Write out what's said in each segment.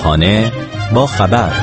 صبحانه با خبر.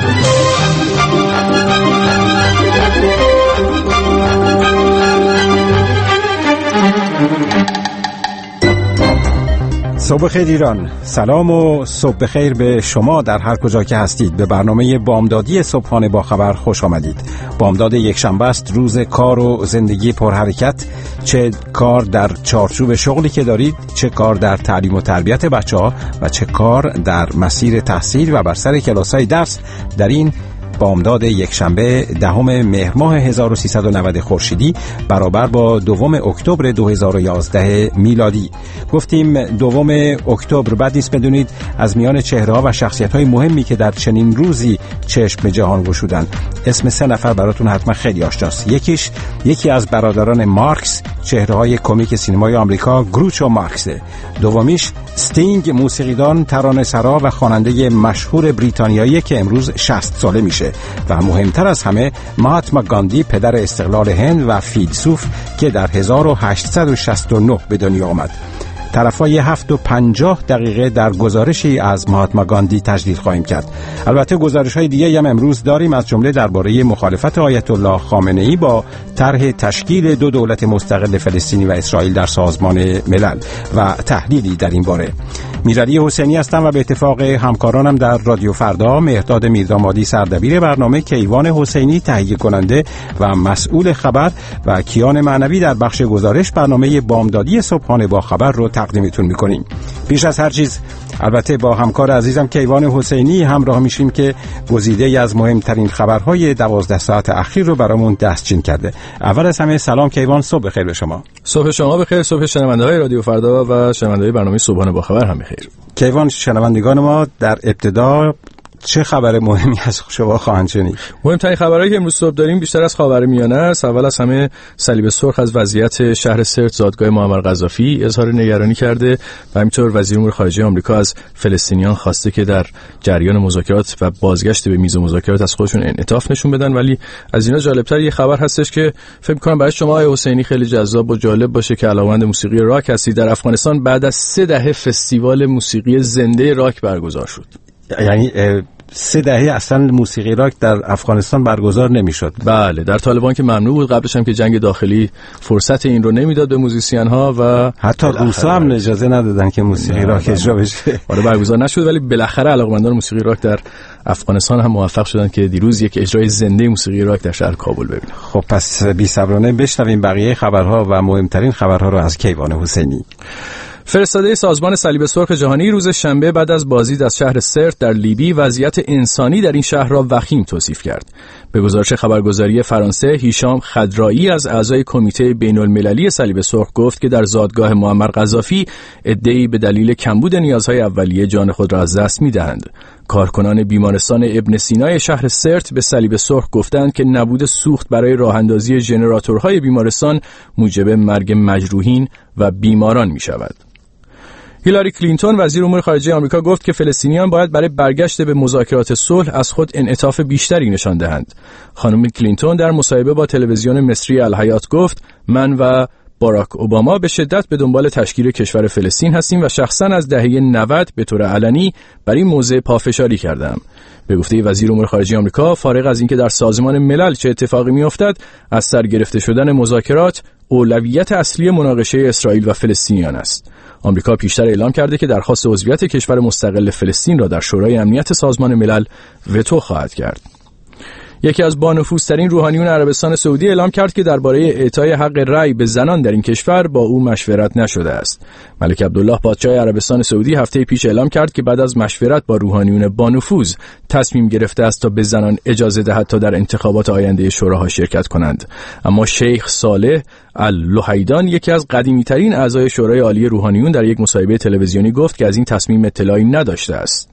صبح خیر ایران، سلام و صبح بخیر به شما در هر کجا که هستید. به برنامه بامدادی صبحانه با خبر خوش آمدید. بامداد یک شنبه است، روز کار و زندگی پرحرکت. چه کار در چارچوب شغلی که دارید، چه کار در تعلیم و تربیت بچه‌ها و چه کار در مسیر تحصیل و بر سر کلاس‌های درس در این بامداد یک شنبه 10 مهر ماه 1390 خورشیدی برابر با 2 اکتبر 2011 میلادی. گفتیم 2 اکتبر، بعد نیست بدونید از میان چهره‌ها و شخصیت‌های مهمی که در چنین روزی چشم به جهان گشودن، اسم 3 نفر براتون حتما خیلی آشناست. یکی از برادران مارکس، چهره‌های کمیک سینمای آمریکا، گروچ و مارکسه. دومیش استینگ، موسیقیدان، ترانه‌سرا و خواننده مشهور بریتانیایی که امروز 60 ساله میشه. و مهمتر از همه مهاتما گاندی، پدر استقلال هند و فیلسوف که در 1869 به دنیا آمد. طرفای 7:50 در گزارشی از مهاتما گاندی تجلیل خواهیم کرد. البته گزارش‌های دیگه هم امروز داریم، از جمله درباره مخالفت آیت الله خامنه‌ای با طرح تشکیل 2 دولت مستقل فلسطینی و اسرائیل در سازمان ملل و تحلیلی در این باره. میرعلی حسینی هستم و به اتفاق همکارانم در رادیو فردا، مهرداد میردامادی سردبیر برنامه، کیوان حسینی تهیه کننده و مسئول خبر و کیان معنوی در بخش گزارش، برنامه بامدادی صبحانه با خبر رو تقدیمتون میکنیم. پیش از هر چیز البته با همکار عزیزم کیوان حسینی همراه میشیم که گزیده‌ای از مهمترین خبرهای 12 ساعت اخیر رو برامون دستچین کرده. اول از همه سلام کیوان، صبح بخیر به شما. صبح شما بخیر، صبح شنونده‌های رادیو فردا و شنونده‌های برنامه صبحانه با خبر هم بخیر. کیوان، شنوندگان ما در ابتدا چه خبر مهمی از شما خواهند شنید؟ مهمترین خبرهایی که امروز صبح داریم بیشتر از خاورمیانه است. اول از همه صلیب سرخ از وضعیت شهر سرت، زادگاه معمر قذافی، اظهار نگرانی کرده و همینطور وزیر امور خارجه آمریکا از فلسطینیان خواسته که در جریان مذاکرات و بازگشت به میز مذاکرات از خودشون انعطاف نشون بدن. ولی از اینا جالبتر یه خبر هستش که فکر می‌کنم برای شما آقای حسینی خیلی جذاب و جالب باشه که علاوه‌مند موسیقی راک هستید. در افغانستان بعد از 3 دهه فستیوال موسیقی زنده راک برگزار شد. یعنی 3 دهه اصلا موسیقی راک در افغانستان برگزار نمیشد. بله، در طالبان که ممنوع بود، قبلش هم که جنگ داخلی فرصت این رو نمیداد به موزیسین ها و حتی روسا هم اجازه ندادن که موسیقی راک اجرا بشه. آره برگزار نشد، ولی بالاخره علاقمندان موسیقی راک در افغانستان هم موفق شدن که دیروز یک اجرای زنده موسیقی راک در شهر کابل ببینن. خب پس بی‌صبرانه بشنویم بقیه خبرها و مهمترین خبرها رو از کیوان حسینی. فرستاده سازمان صلیب سرخ جهانی روز شنبه بعد از بازدید از شهر سرت در لیبی وضعیت انسانی در این شهر را وخیم توصیف کرد. به گزارش خبرگزاری فرانسه، هیشام خضرایی از اعضای کمیته بین‌المللی صلیب سرخ گفت که در زادگاه معمر قذافی عده‌ای به دلیل کمبود نیازهای اولیه جان خود را از دست می‌دهند. کارکنان بیمارستان ابن سینای شهر سرت به صلیب سرخ گفتند که نبود سوخت برای راه‌اندازی ژنراتورهای بیمارستان موجب مرگ مجروحین و بیماران می‌شود. هیلاری کلینتون وزیر امور خارجه آمریکا گفت که فلسطینیان باید برای برگشت به مذاکرات صلح از خود انعطاف بیشتری نشان دهند. خانم کلینتون در مصاحبه با تلویزیون مصری الحیات گفت: من و باراک اوباما به شدت به دنبال تشکیل کشور فلسطین هستیم و شخصا از دهه 90 به طور علنی بر این موضوع پافشاری کردم. به گفته وزیر امور خارجه آمریکا، فارغ از اینکه در سازمان ملل چه اتفاقی میافتد، از سر گرفته شدن مذاکرات اولویت اصلی مناقشه اسرائیل و فلسطینیان است. آمریکا پیشتر اعلام کرده که درخواست عضویت کشور مستقل فلسطین را در شورای امنیت سازمان ملل وتو خواهد کرد. یکی از بانفوذترین روحانیون عربستان سعودی اعلام کرد که درباره اعطای حق رأی به زنان در این کشور با او مشورت نشده است. ملک عبدالله پادشاه عربستان سعودی هفته پیش اعلام کرد که بعد از مشورت با روحانیون بانفوذ تصمیم گرفته است تا به زنان اجازه دهد تا در انتخابات آینده شوراها شرکت کنند. اما شیخ صالح اللهیدان، یکی از قدیمی‌ترین اعضای شورای عالی روحانیون، در یک مصاحبه تلویزیونی گفت که از این تصمیم اطلاعی نداشته است.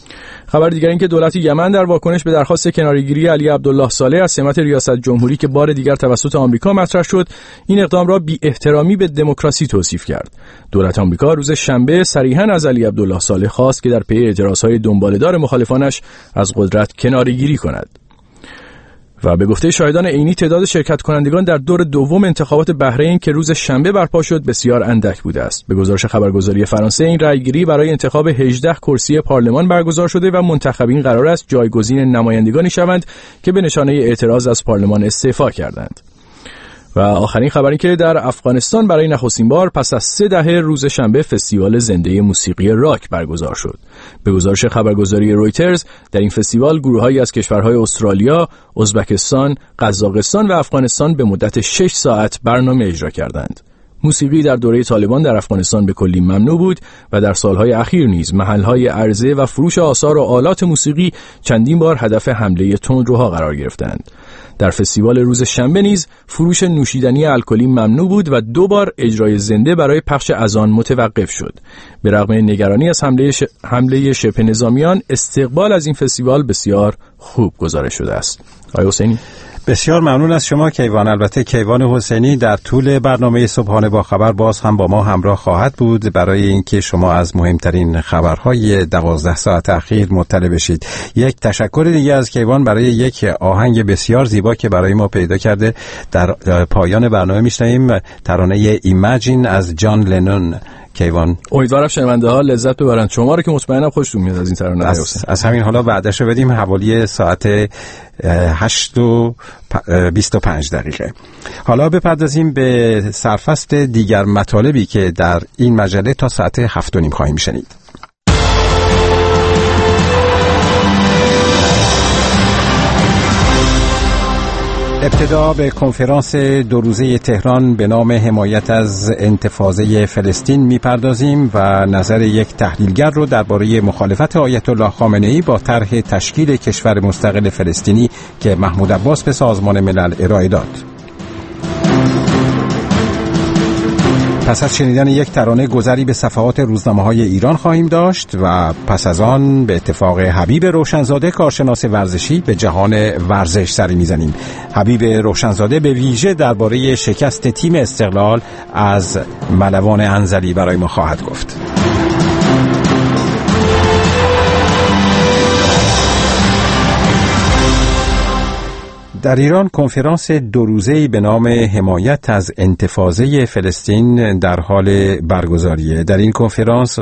خبر دیگر این که دولت یمن در واکنش به درخواست کناره‌گیری علی عبدالله صالح از سمت ریاست جمهوری که بار دیگر توسط آمریکا مطرح شد، این اقدام را بی‌احترامی به دموکراسی توصیف کرد. دولت آمریکا روز شنبه صریحاً از علی عبدالله صالح خواست که در پی اعتراضهای دنباله‌دار مخالفانش از قدرت کناره‌گیری کند. و به گفته شاهدان عینی تعداد شرکت کنندگان در دور دوم انتخابات بحرین که روز شنبه برپا شد بسیار اندک بوده است. به گزارش خبرگزاری فرانسه این رأیگیری برای انتخاب 18 کرسی پارلمان برگزار شده و منتخبین قرار است جایگزین نمایندگانی شوند که به نشانه اعتراض از پارلمان استعفا کردند. و آخرین خبری که در افغانستان برای نخستین بار پس از 3 دهه روز شنبه فستیوال زنده موسیقی راک برگزار شد. به گزارش خبرگزاری رویترز در این فستیوال گروه‌هایی از کشورهای استرالیا، ازبکستان، قزاقستان و افغانستان به مدت 6 ساعت برنامه اجرا کردند. موسیقی در دوره طالبان در افغانستان به کلی ممنوع بود و در سالهای اخیر نیز محل‌های عرضه و فروش آثار و آلات موسیقی چندین بار هدف حمله تندروها قرار گرفتند. در فستیوال روز شنبه نیز فروش نوشیدنی الکلی ممنوع بود و 2 بار اجرای زنده برای پخش اذان متوقف شد. به رغم نگرانی از حمله شبه نظامیان، استقبال از این فستیوال بسیار خوب گزارش شده است. آقای حسینی، بسیار ممنون از شما کیوان. البته کیوان حسینی در طول برنامه صبحانه با خبر باز هم با ما همراه خواهد بود برای اینکه شما از مهمترین خبرهای 12 ساعت اخیر مطلع بشید. یک تشکر دیگه از کیوان برای یک آهنگ بسیار زیبا که برای ما پیدا کرده. در پایان برنامه میشنویم ترانه ایمجین از جان لنون. کیوان، امیدوارم شنونده ها لذت ببرند. شما رو که مطمئنم خوشتون میاد از این ترانه. از همین حالا وعدهشو بدیم حوالی ساعت 8:25. حالا بپردازیم به سرفصل دیگر مطالبی که در این مجله تا ساعت 7:30 خواهیم شنید. ابتدا به کنفرانس 2 روزه تهران به نام حمایت از انتفاضه فلسطین میپردازیم و نظر یک تحلیلگر رو درباره مخالفت آیت الله خامنه‌ای با طرح تشکیل کشور مستقل فلسطینی که محمود عباس به سازمان ملل ارائه داد. پس از شنیدن یک ترانه گذری به صفحات روزنامه‌های ایران خواهیم داشت و پس از آن به اتفاق حبیب روشنزاده کارشناس ورزشی به جهان ورزش سری میزنیم. حبیب روشنزاده به ویژه درباره شکست تیم استقلال از ملوان انزلی برای ما خواهد گفت. در ایران کنفرانس 2 روزه‌ای به نام حمایت از انتفاضه فلسطین در حال برگزاریه. در این کنفرانس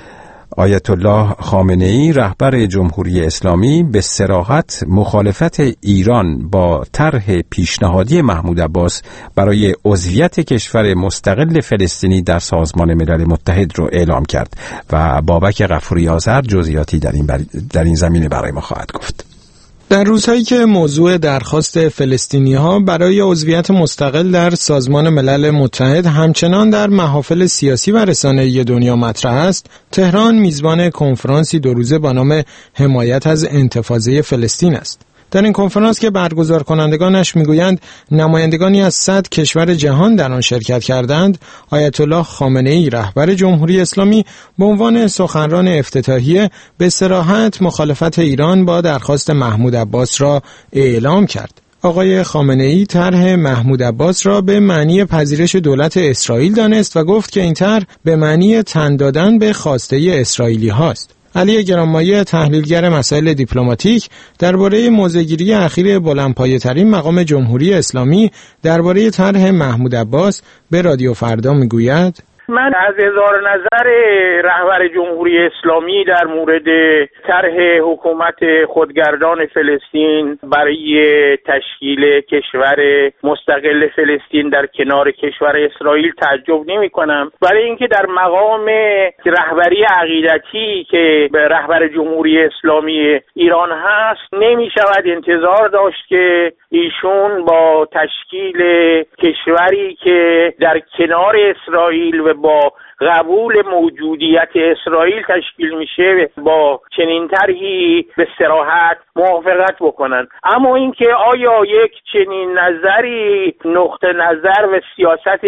آیت الله خامنه‌ای رهبر جمهوری اسلامی به صراحت مخالفت ایران با طرح پیشنهادی محمود عباس برای عضویت کشور مستقل فلسطینی در سازمان ملل متحد رو اعلام کرد و بابک غفوری آذر جزئیاتی در این زمینه برای ما خواهد گفت. در روزهایی که موضوع درخواست فلسطینی‌ها برای عضویت مستقل در سازمان ملل متحد همچنان در محافل سیاسی و رسانه‌ای دنیا مطرح است، تهران میزبان کنفرانسی 2 روزه با نام حمایت از انتفاضه فلسطین است. در این کنفرانس که برگزار کنندگانش میگویند نمایندگانی از 100 کشور جهان در آن شرکت کردند، آیت الله خامنه‌ای رهبر جمهوری اسلامی به عنوان سخنران افتتاحیه به صراحت مخالفت ایران با درخواست محمود عباس را اعلام کرد. آقای خامنه‌ای طرح محمود عباس را به معنی پذیرش دولت اسرائیل دانست و گفت که این طرح به معنی تن دادن به خواسته اسرائیلی هاست. علی گرانمایه تحلیلگر مسائل دیپلماتیک درباره موضع‌گیری اخیر بلندپایه‌ترین مقام جمهوری اسلامی درباره طرح محمود عباس به رادیو فردا میگوید: من از اظهار نظر رهبر جمهوری اسلامی در مورد طرح حکومت خودگردان فلسطین برای تشکیل کشور مستقل فلسطین در کنار کشور اسرائیل تعجب نمی کنم، برای اینکه در مقام رهبری عقیدتی که به رهبر جمهوری اسلامی ایران هست نمی شود انتظار داشت که ایشون با تشکیل کشوری که در کنار اسرائیل و با قبول موجودیت اسرائیل تشکیل میشه با چنین طرحی به صراحت موافقت بکنن. اما اینکه آیا یک چنین نظری نقطه نظر و سیاست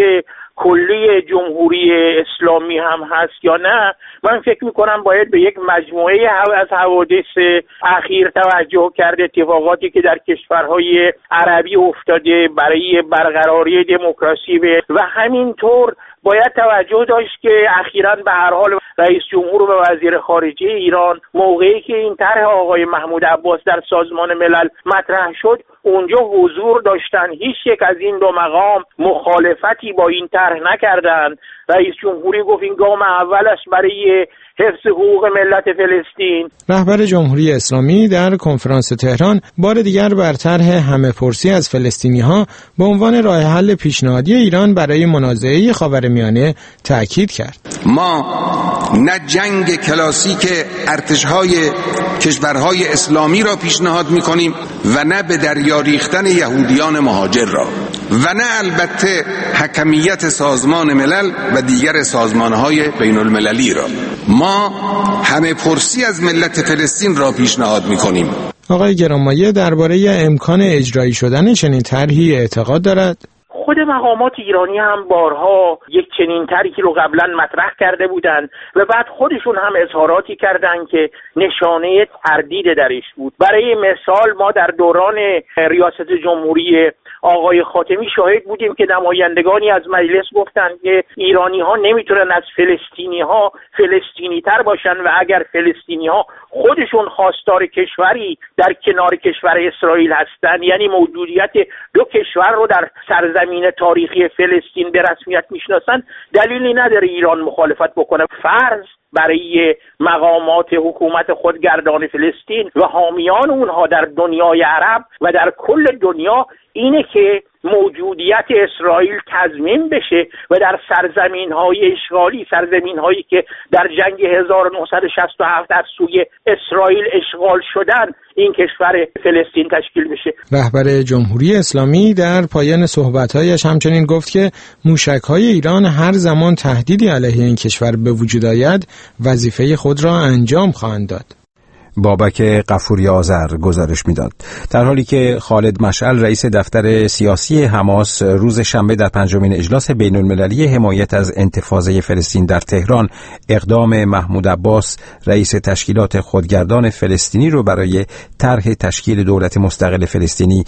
کلی جمهوری اسلامی هم هست یا نه، من فکر میکنم باید به یک مجموعه از حوادث اخیر توجه کرد، اتفاقاتی که در کشورهای عربی افتاده برای برقراری دموکراسی و همینطور باید توجه داشت که اخیراً به هر حال رئیس جمهور و وزیر خارجه ایران موقعی که این طرح آقای محمود عباس در سازمان ملل مطرح شد اونجا حضور داشتن. هیچ یک از این دو مقام مخالفتی با این طرح نکردند. رئیس جمهوری گفت این گام اول است برای حفظ حقوق ملت فلسطین. رهبر جمهوری اسلامی در کنفرانس تهران بار دیگر بر طرح همه‌پرسی از فلسطینی‌ها به عنوان راه حل پیشنهادی ایران برای منازعه خاورمیانه تاکید کرد. ما نه جنگ کلاسیک ارتش‌های کشورهای اسلامی را پیشنهاد می‌کنیم و نه به دریا ریختن یهودیان مهاجر را و نه البته حکمیت سازمان ملل و دیگر سازمان‌های بین‌المللی را. ما همه پرسی از ملت فلسطین را پیشنهاد می‌کنیم. آقای گرانمایه درباره امکان اجرایی شدن چنین طرحی اعتقاد دارد؟ خود مقامات ایرانی هم بارها یک چنین طرحی رو قبلا مطرح کرده بودند و بعد خودشون هم اظهاراتی کردند که نشانه تردید درش بود. برای مثال ما در دوران ریاست جمهوری آقای خاتمی شاهد بودیم که نمایندگانی از مجلس گفتند که ایرانی ها نمیتونن از فلسطینی ها فلسطینی تر باشن و اگر فلسطینی ها خودشون خواستار کشوری در کنار کشور اسرائیل هستند، یعنی موجودیت دو کشور رو در سرزمین تاریخی فلسطین به رسمیت میشناسن، دلیلی نداره ایران مخالفت بکنه. فرض برای مقامات حکومت خودگردان فلسطین و حامیان اونها در دنیای عرب و در کل دنیا اینه که موجودیت اسرائیل تضمین بشه و در سرزمین‌های اشغالی، سرزمین‌هایی که در جنگ 1967 از سوی اسرائیل اشغال شدن، این کشور فلسطین تشکیل بشه. رهبر جمهوری اسلامی در پایان صحبت‌هایش همچنین گفت که موشک‌های ایران هر زمان تهدیدی علیه این کشور به وجود آید وظیفه خود را انجام خواهند داد. بابک غفوری آذر گزارش میداد. در حالی که خالد مشعل رئیس دفتر سیاسی حماس روز شنبه در پنجمین اجلاس بین‌المللی حمایت از انتفاضه فلسطین در تهران اقدام محمود عباس رئیس تشکیلات خودگردان فلسطینی رو برای طرح تشکیل دولت مستقل فلسطینی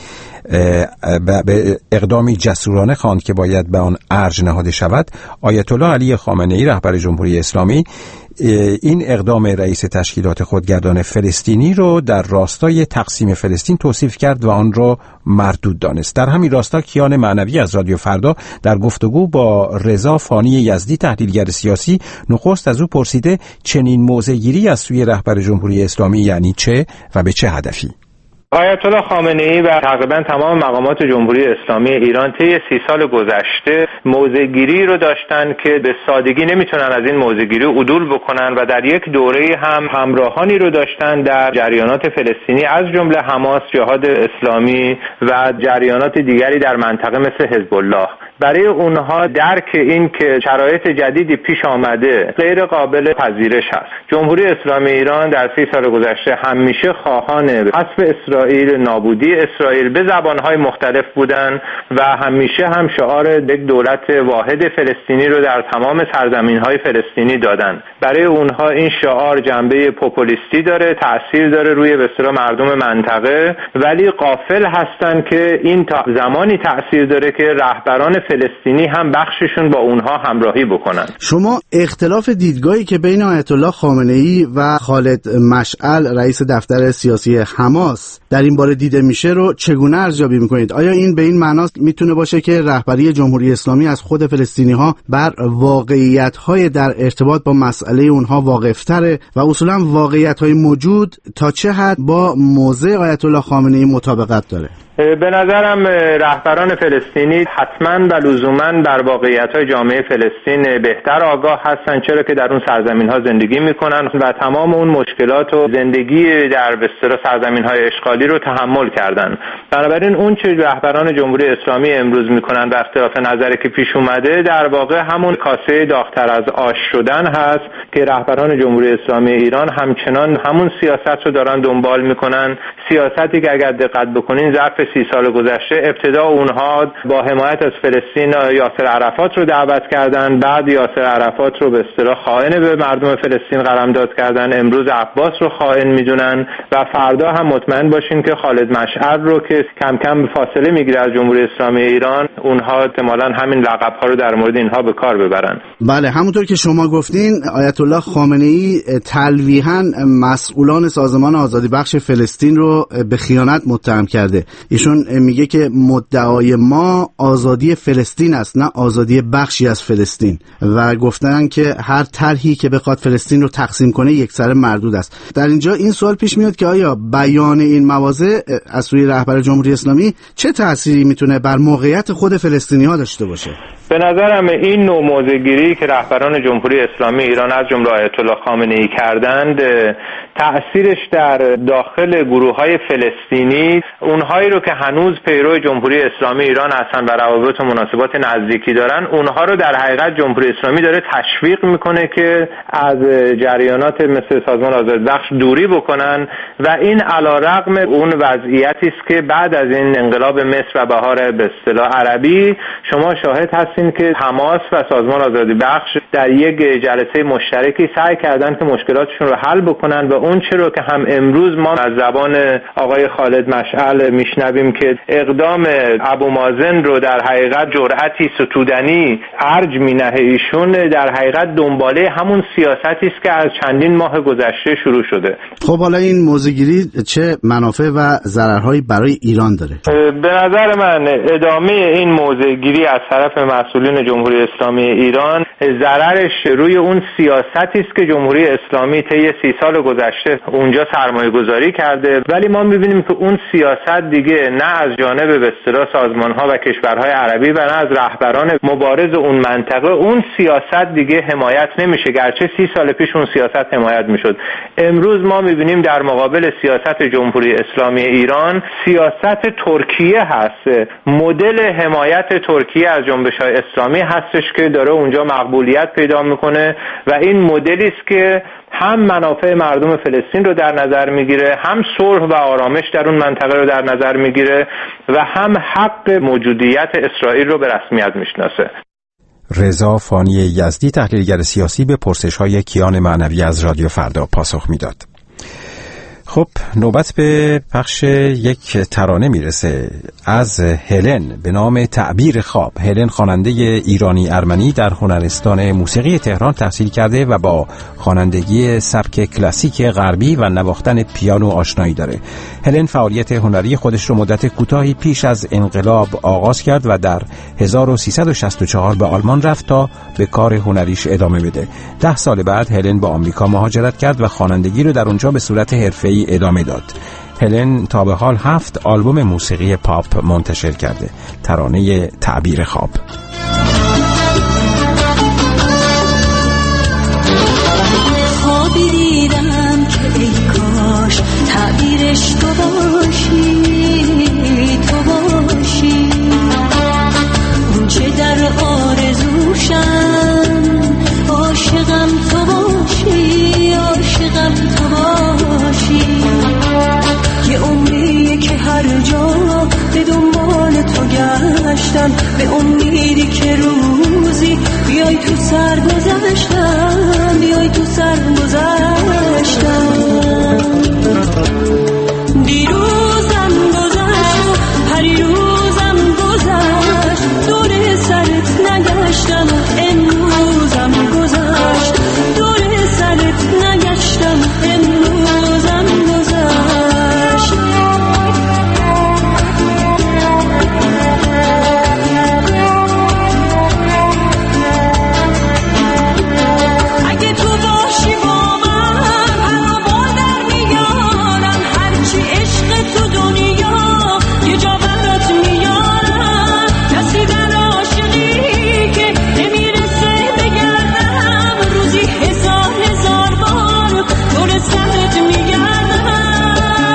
به اقدامی جسورانه خواند که باید به آن ارج نهاده شود، آیت الله علی خامنه‌ای رهبر جمهوری اسلامی این اقدام رئیس تشکیلات خودگردان فلسطینی رو در راستای تقسیم فلسطین توصیف کرد و آن را مردود دانست. در همین راستا کیان معنوی از رادیو فردا در گفتگو با رضا فانی یزدی تحلیلگر سیاسی نخست از او پرسیده چنین موضع‌گیری از سوی رهبر جمهوری اسلامی یعنی چه و به چه هدفی؟ آیت الله خامنه‌ای و تقریبا تمام مقامات جمهوری اسلامی ایران طی 30 سال گذشته موضع‌گیری رو داشتن که به سادگی نمیتونن از این موضع‌گیری عدول بکنن و در یک دوره هم همراهانی رو داشتن در جریانات فلسطینی از جمله حماس، جهاد اسلامی و جریانات دیگری در منطقه مثل حزب الله. برای اونها درک این که شرایط جدیدی پیش آمده غیر قابل پذیرش هست. جمهوری اسلامی ایران در 30 سال گذشته همیشه خواهان حذف اسرائیل، نابودی اسرائیل به زبانهای مختلف بودن و همیشه هم شعار یک دولت واحد فلسطینی رو در تمام سرزمینهای فلسطینی دادن. برای اونها این شعار جنبه پوپولیستی داره، تأثیر داره روی به اصطلاح مردم منطقه، ولی غافل هستن که این تا زمانی تأثیر داره که رهبران فلسطینی هم بخششون با اونها همراهی بکنن. شما اختلاف دیدگاهی که بین آیت الله خامنه‌ای و خالد مشعل رئیس دفتر سیاسی حماس در این باره دیده میشه رو چگونه ارزیابی میکنید؟ آیا این به این معناست میتونه باشه که رهبری جمهوری اسلامی از خود فلسطینی‌ها بر واقعیت‌های در ارتباط با مسئله اونها واقف‌تره و اصولا واقعیت‌های موجود تا چه حد با موضع آیت الله خامنه‌ای مطابقت داره؟ به نظرم رهبران فلسطینی حتما و لزوما بر واقعیت‌های جامعه فلسطین بهتر آگاه هستند، چرا که در اون سرزمین‌ها زندگی می‌کنن و تمام اون مشکلات و زندگی در به اصطلاح سرزمین‌های اشغالی رو تحمل کردن. بنابراین اون چه رهبران جمهوری اسلامی امروز می‌کنن و اختلاف نظری که پیش اومده در واقع همون کاسه داغ‌تر از آش شدن هست که رهبران جمهوری اسلامی ایران همچنان همون سیاست رو دارن دنبال می‌کنن، سیاستی که اگر دقت بکنین ظرف 30 سال گذشته ابتدا اونها با حمایت از فلسطین یاسر عرفات رو دعوت کردن، بعد یاسر عرفات رو به اصطلاح خائن به مردم فلسطین قلمداد کردن، امروز عباس رو خائن میدونن و فردا هم مطمئن باشین که خالد مشعل رو که کم کم فاصله میگیره از جمهوری اسلامی ایران، اونها احتمالاً همین لقب‌ها رو در مورد اینها به کار ببرن. بله، همونطور که شما گفتین آیت الله خامنه‌ای تلویحاً مسئولان سازمان آزادی بخش فلسطین رو به خیانت متهم کرده. ایشون میگه که مدعای ما آزادی فلسطین است، نه آزادی بخشی از فلسطین، و گفتن که هر طرحی که بخواد فلسطین رو تقسیم کنه یکسره مردود است. در اینجا این سوال پیش میاد که آیا بیان این مواضع از سوی رهبر جمهوری اسلامی چه تأثیری میتونه بر موقعیت خود فلسطینی‌ها داشته باشه؟ به نظرم این نوع موضع‌گیری که رهبران جمهوری اسلامی ایران از جمله آیت الله خامنه‌ای کردند، تأثیرش در داخل گروه‌های فلسطینی، اونهایی رو که هنوز پیرو جمهوری اسلامی ایران هستن و روابط و مناسبات نزدیکی دارن، اونها رو در حقیقت جمهوری اسلامی داره تشویق میکنه که از جریانات مثل سازمان آزادی بخش دوری بکنن و این علیرغم اون وضعیتی است که بعد از این انقلاب مصر و بهار به اصطلاح عربی شما شاهد هستین که حماس و سازمان آزادی بخش در یک جلسه مشترکی سعی کردن که مشکلاتشون رو حل بکنن و اون چه رو که هم امروز ما از زبان آقای خالد مشعل میشنویم که اقدام ابو مازن رو در حقیقت جرأتی ستودنی ارج مینه ایشون، در حقیقت دنباله همون سیاستی است که از چندین ماه گذشته شروع شده. خب حالا این موضع‌گیری چه منافع و ضررهایی برای ایران داره؟ به نظر من ادامه این موضع‌گیری از طرف مسئولین جمهوری اسلامی ایران ضررش روی اون سیاستی است که جمهوری اسلامی طی 30 سال گذشته اونجا سرمایه‌گذاری کرده، ولی ما می‌بینیم که اون سیاست دیگه نه از جانب به اصطلاح سازمان‌ها و کشورهای عربی و نه از رهبران مبارز اون منطقه اون سیاست دیگه حمایت نمیشه، گرچه 30 سال پیش اون سیاست حمایت میشد. امروز ما می‌بینیم در مقابل سیاست جمهوری اسلامی ایران سیاست ترکیه هست، مدل حمایت ترکیه از جنبش‌های اسلامی هستش که داره اونجا مقبولیت پیدا میکنه و این مدلی است که هم منافع مردم فلسطین رو در نظر میگیره، هم صلح و آرامش در اون منطقه رو در نظر میگیره و هم حق موجودیت اسرائیل رو به رسمیت میشناسه. رضا فانی یزدی، تحلیلگر سیاسی، به پرسش‌های کیان معنوی از رادیو فردا پاسخ میداد. خب نوبت به پخش یک ترانه میرسه از هلن به نام تعبیر خواب. هلن خواننده ایرانی ارمنی در هنرستان موسیقی تهران تحصیل کرده و با خوانندگی سبک کلاسیک غربی و نواختن پیانو آشنایی داره. هلن فعالیت هنری خودش رو مدت کوتاهی پیش از انقلاب آغاز کرد و در 1364 به آلمان رفت تا به کار هنریش ادامه بده. 10 سال بعد هلن به آمریکا مهاجرت کرد و خوانندگی رو در اونجا به صورت حرفه‌ای ادامه داد. هلن تا به حال 7 آلبوم موسیقی پاپ منتشر کرده. ترانه تعبیر خواب. خوابی دیدم که ای کاش تعبیرش تو باشی، تو باشی اون چه در آرزوشم، عاشقم تو باشی، عاشقم تو باشی. یه عمریه که هر جا به دنبال تو گشتم، به امیدی که روزی بیای تو سر گذشتم، بیای تو سر گذشتم. دیروزم گذشت و پریروزم گذشت، دور سرت نگشتم و امروزم گذشت، دور سرت نگشتم امروزم گذشت. اگه تو باشی با من هوا در میارم، هرچی عشق تو دنیا یه جا برات میارم. کسی در عاشقی که نمیرسه بگردم، روزی هزار هزار بار دور سرت میگردم.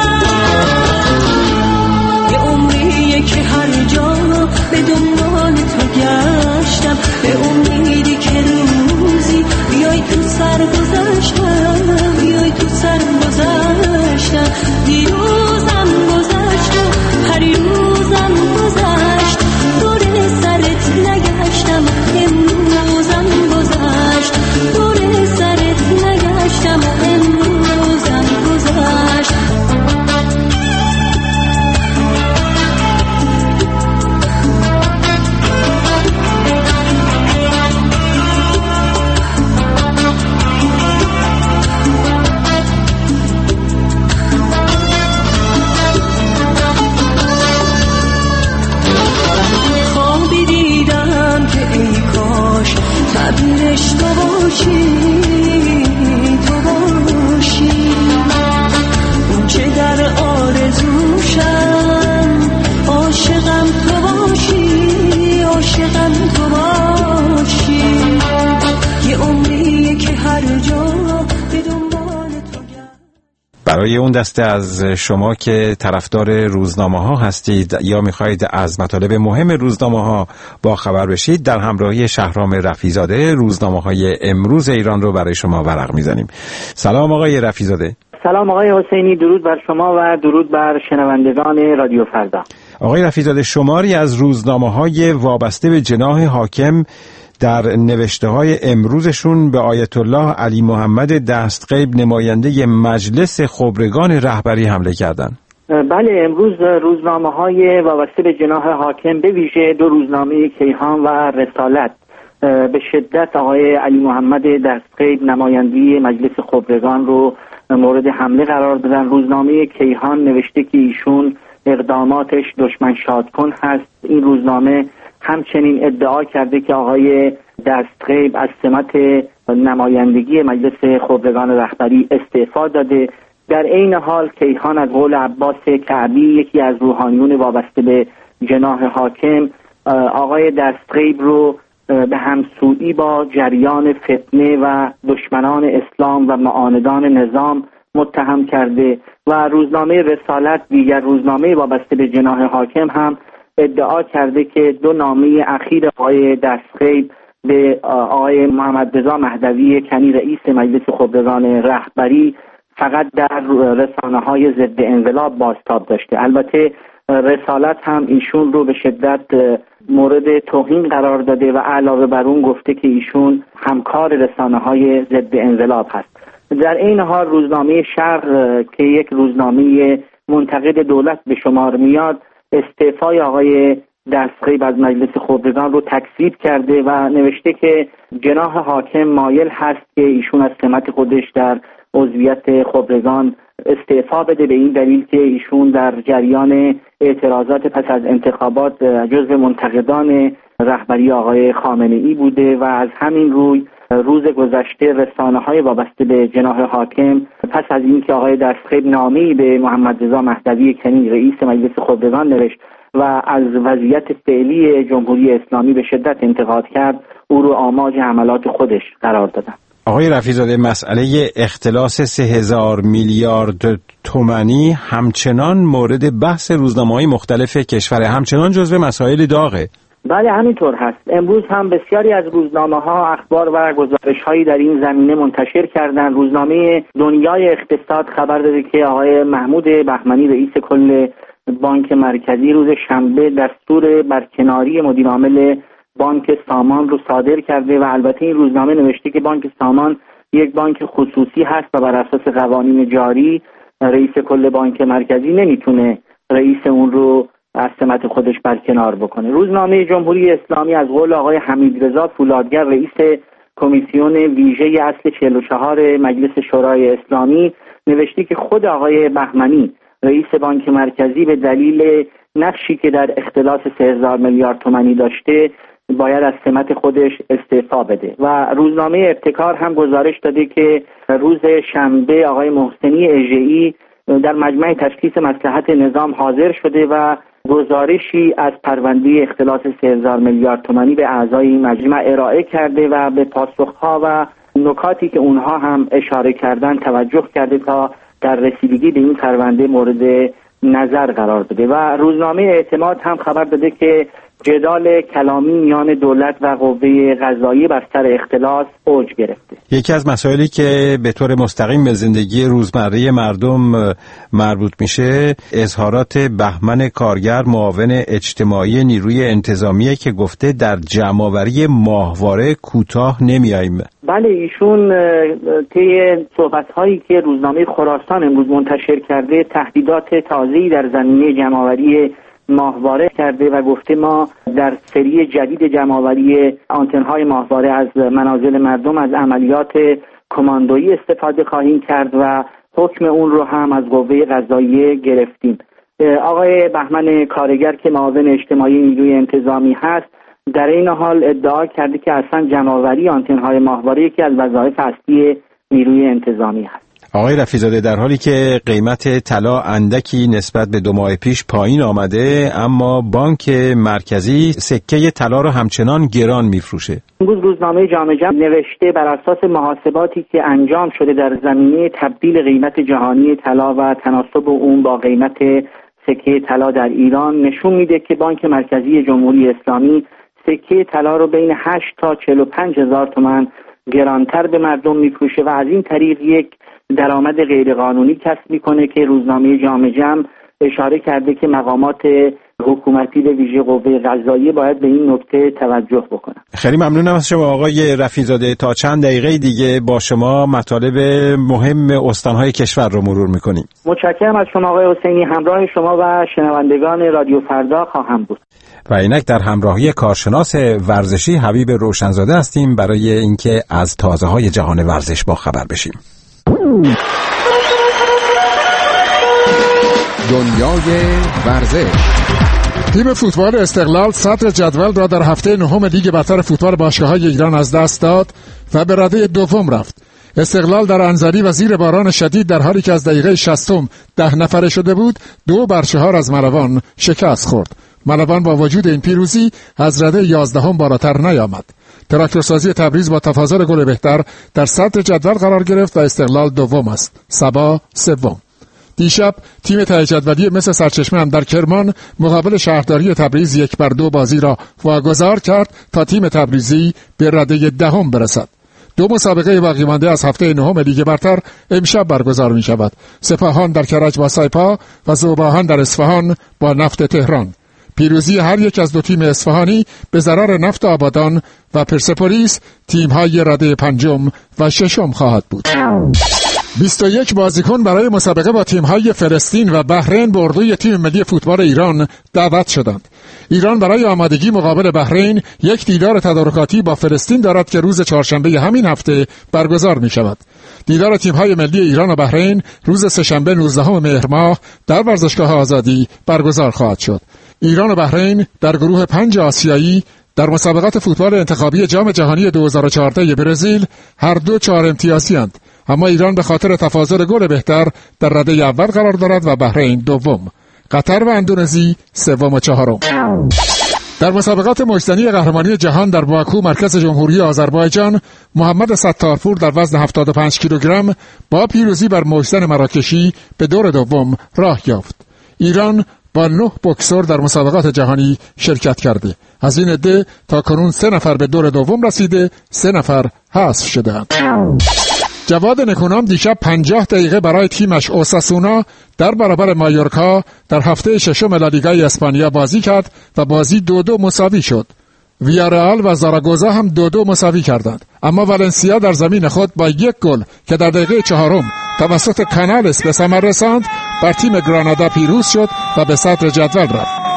یه عمریه که هر جا به دنبال تو گشتم، به امیدی که روزی بیای تو سر گذشتم، بیای تو سر گذشتم. دیروزم گذشت و پریروزم باشی تو باشی اون چه در آرزوشم عاشقم تو باشی عاشقم تو باشی یه عمریه که هر جا به دنبال تو گشت. برای اون دسته از شما که طرفدار روزنامه‌ها هستید یا می‌خواهید از مطالب مهم روزنامه‌ها با خبر بشید، در همراهی شهرام رفیع‌زاده روزنامه‌های امروز ایران رو برای شما ورق می‌زنیم. سلام آقای رفیع‌زاده. سلام آقای حسینی، درود بر شما و درود بر شنوندگان رادیو فردا. آقای رفیع‌زاده، شماری از روزنامه‌های وابسته به جناح حاکم در نوشته‌های امروزشون به آیت الله علی محمد دستغیب نماینده مجلس خبرگان رهبری حمله کردند. بله، امروز روزنامه‌های وابسته به جناح حاکم به ویژه دو روزنامه کیهان و رسالت به شدت آقای علی محمد دستغیب نماینده مجلس خبرگان رو مورد حمله قرار دادن. روزنامه کیهان نوشته که ایشون اقداماتش دشمن شادکن هست. این روزنامه همچنین ادعا کرده که آقای دستغیب از سمت نمایندگی مجلس خبرگان رهبری استعفا داده. در عین حال کیهان از قول عباس کعبی، یکی از روحانیون وابسته به جناح حاکم، آقای دستغیب رو به همسویی با جریان فتنه و دشمنان اسلام و معاندان نظام متهم کرده و روزنامه رسالت، دیگر روزنامه وابسته به جناح حاکم، هم ادعا کرده که دو نامه اخیر آقای دستغیب به آقای محمد رضا مهدوی کنی رئیس مجلس خبرگان رهبری فقط در رسانه‌های ضد انقلاب بازتاب داشته. البته رسالت هم ایشون رو به شدت مورد توهین قرار داده و علاوه بر اون گفته که ایشون همکار رسانه‌های ضد انقلاب هست. در این حال روزنامه شرق که یک روزنامه منتقد دولت به شمار میاد، استعفای آقای دستغیب از مجلس خبرگان رو تکذیب کرده و نوشته که جناح حاکم مایل هست که ایشون از سمت خودش در عضویت خبرگان استعفا بده، به این دلیل که ایشون در جریان اعتراضات پس از انتخابات جزو منتقدان رهبری آقای خامنه‌ای بوده و از همین روی روز گذشته رسانه‌های وابسته به جناح حاکم پس از اینکه آقای دستغیب نامه‌ای به محمد رضا مهدوی کنی رئیس مجلس خبرگان نوشت و از وضعیت فعلی جمهوری اسلامی به شدت انتقاد کرد، او رو آماج حملات خودش قرار دادن. آقای رفیع‌زاده، مسئله اختلاس 3000 میلیارد تومانی همچنان مورد بحث روزنامه‌های مختلف کشور، همچنان جزو مسائل داغه. بله، همینطور هست. امروز هم بسیاری از روزنامه‌ها اخبار و گزارش‌هایی در این زمینه منتشر کردند. روزنامه دنیای اقتصاد خبر داده که آقای محمود بهمنی رئیس کل بانک مرکزی روز شنبه دستور برکناری مدیر عامل بانک سامان رو صادر کرده و البته این روزنامه نوشته که بانک سامان یک بانک خصوصی هست و بر اساس قوانین جاری رئیس کل بانک مرکزی نمیتونه رئیس اون رو از سمت خودش برکنار بکنه. روزنامه جمهوری اسلامی از قول آقای حمیدرضا فولادگر رئیس کمیسیون ویژه اصل 44 مجلس شورای اسلامی نوشته که خود آقای بهمنی رئیس بانک مرکزی به دلیل نقشی که در اختلاس 3000 میلیارد تومانی داشته باید از سمت خودش استعفا بده. و روزنامه ابتکار هم گزارش داده که روز شنبه آقای محسنی اژه‌ای در مجمع تشخیص مصلحت نظام حاضر شده و گزارشی از پرونده اختلاس 3000 میلیارد تومانی به اعضای این مجمع ارائه کرده و به پاسخها و نکاتی که اونها هم اشاره کردن توجه کرده تا در رسیدگی به این پرونده مورد نظر قرار بده. و روزنامه اعتماد هم خبر داده که جدال کلامی میان دولت و قوه قضاییه بر سر اختلاس اوج گرفته. یکی از مسائلی که به طور مستقیم به زندگی روزمره مردم مربوط میشه اظهارات بهمن کارگر معاون اجتماعی نیروی انتظامیه که گفته در جمع‌آوری ماهواره کوتاه نمیاییم. بله، ایشون طی صحبت‌هایی که روزنامه خراسان امروز منتشر کرده تهدیدات تازه‌ای در زمینه جمع‌آوری ماهواره کرده و گفته ما در سری جدید جمع‌آوری آنتن‌های ماهواره از منازل مردم از عملیات کماندویی استفاده خواهیم کرد و حکم اون رو هم از قوه قضاییه گرفتیم. آقای بهمن کارگر که معاون اجتماعی نیروی انتظامی هست در این حال ادعا کرده که اصلا جمع‌آوری آنتن‌های ماهواره یکی از وظایف اصلی نیروی انتظامی هست. آقای رفیع‌زاده، در حالی که قیمت طلا اندکی نسبت به 2 ماه پیش پایین آمده، اما بانک مرکزی سکه طلا رو همچنان گران میفروشه. امروز روزنامه جامعه جمع نوشته بر اساس محاسباتی که انجام شده در زمینه تبدیل قیمت جهانی طلا و تناسب اون با قیمت سکه طلا در ایران نشون میده که بانک مرکزی جمهوری اسلامی سکه طلا رو بین 8 تا 45 هزار تومان گرانتر به مردم میفروشه و از این طریق یک درآمد غیرقانونی کسب میکنه که روزنامه جامعه جمع اشاره کرده که مقامات حکومتی به ویژه قوه قضاییه باید به این نکته توجه بکنن. خیلی ممنونم از شما آقای رفیع‌زاده. تا چند دقیقه دیگه با شما مطالب مهم استانهای کشور رو مرور میکنیم. متشکرم از شما آقای حسینی. همراه شما و شنوندگان رادیو فردا خواهم بود. و اینک در همراهی کارشناس ورزشی حبیب روشنزاده هستیم برای اینکه از تازه‌های جهان ورزش با خبر بشیم. دنیای ورزش. تیم فوتبال استقلال صدر جدول را در هفته نهم لیگ برتر فوتبال باشگاه‌های ایران از دست داد و به رده دوم رفت. استقلال در انزلی و زیر باران شدید در حالی که از دقیقه 60 10 نفره شده بود 2-4 از ملوان شکست خورد. ملوان با وجود این پیروزی از رده 11 بالاتر نیامد. تراکتورسازی تبریز با تفاضل گل بهتر در صدر جدول قرار گرفت و استقلال دوم است. سبا سوم. دیشب تیم ته جدولی مثل سرچشمه هم در کرمان مقابل شهرداری تبریز 1-2 بازی را واگذار کرد تا تیم تبریزی به رده 10 برسد. 2 مسابقه باقی مانده از هفته نهم لیگ برتر امشب برگزار می شود. سپاهان در کرج با سایپا و ذوباهان در اصفهان با نفت تهران. پیروزی هر یک از 2 تیم اصفهانی به ضرر نفت آبادان و پرسپولیس تیم‌های رده 5 و 6 خواهد بود. 21 بازیکن برای مسابقه با تیم‌های فلسطین و بحرین به اردوی تیم ملی فوتبال ایران دعوت شدند. ایران برای آمادگی مقابل بحرین یک دیدار تدارکاتی با فلسطین دارد که روز چهارشنبه همین هفته برگزار می شود. دیدار تیم‌های ملی ایران و بحرین روز سه‌شنبه 19 مهر ماه در ورزشگاه آزادی برگزار خواهد شد. ایران و بحرین در گروه 5 آسیایی در مسابقات فوتبال انتخابی جام جهانی 2014 برزیل هر دو 4 امتیازی اند. اما ایران به خاطر تفاضل گل بهتر در رده اول قرار دارد و بحرین دوم. قطر و اندونزی سوم و چهارم. در مسابقات مجتمعی قهرمانی جهان در باکو مرکز جمهوری آذربایجان محمد ستارپور در وزن 75 کیلوگرم با پیروزی بر مجتمع مراکشی به دور دوم راه یافت. ایران با 9 بوکسور در مسابقات جهانی شرکت کرده. از این عده تا کنون 3 نفر به دور دوم رسیده، 3 نفر حذف شدند. جواد نکونام دیشب 50 دقیقه برای تیمش اوساسونا در برابر مایورکا در هفته ششم لالیگای اسپانیا بازی کرد و بازی 2-2 مساوی شد. ویارئال و زاراگوزا هم 2-2 مساوی کردند. اما والنسیا در زمین خود با 1 گل که در دقیقه 4 توسط کانالس به ثمر رساند بر تیم گرانادا پیروز شد و به صدر جدول رفت.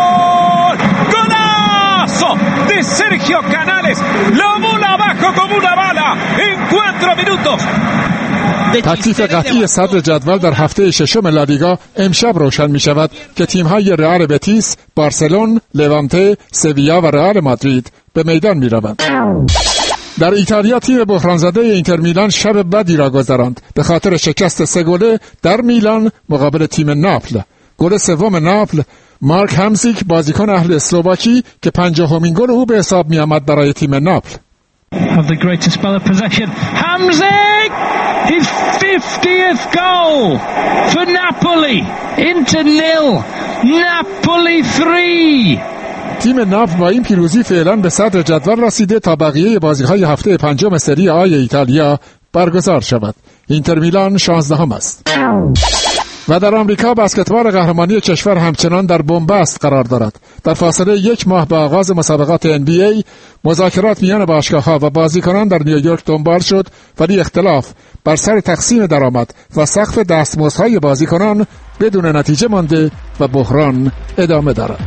De Sergio Canales, lo bola abajo como una bala en 4 minutos. تکلیف قطعی صدر جدول در هفته ششم لالیگا امشب روشن می شود که تیم‌های رئال بتیس، بارسلون، لوانته، سویا و رئال مادرید به میدان می روند. در ایتالیا تیم بحران زده اینتر میلان شب بدی را گذراند به خاطر شکست 3 گله در میلان مقابل تیم ناپل. گل سوم ناپل مارک همزیک بازیکن اهل اسلوواکی که 50مین گل او به حساب می آمد برای تیم ناپل. Have the greatest spell of possession. Hamzik! His 50th goal for Napoli. Inter 0. Napoli 3. تیم ناپل با این پیروزی فعلا به صدر جدول رسیده تا بقیه بازی‌های هفته 5 سری آ ایتالیا برگزار شود. اینتر میلان 16 است. و در آمریکا بسکتبال قهرمانی کشور همچنان در بنبست قرار دارد. در فاصله 1 ماه به آغاز مسابقات NBA مذاکرات میان باشگاه‌ها و بازیکنان در نیویورک دنبال شد، ولی اختلاف بر سر تقسیم درآمد و سقف دستمزدهای بازیکنان بدون نتیجه مانده و بحران ادامه دارد.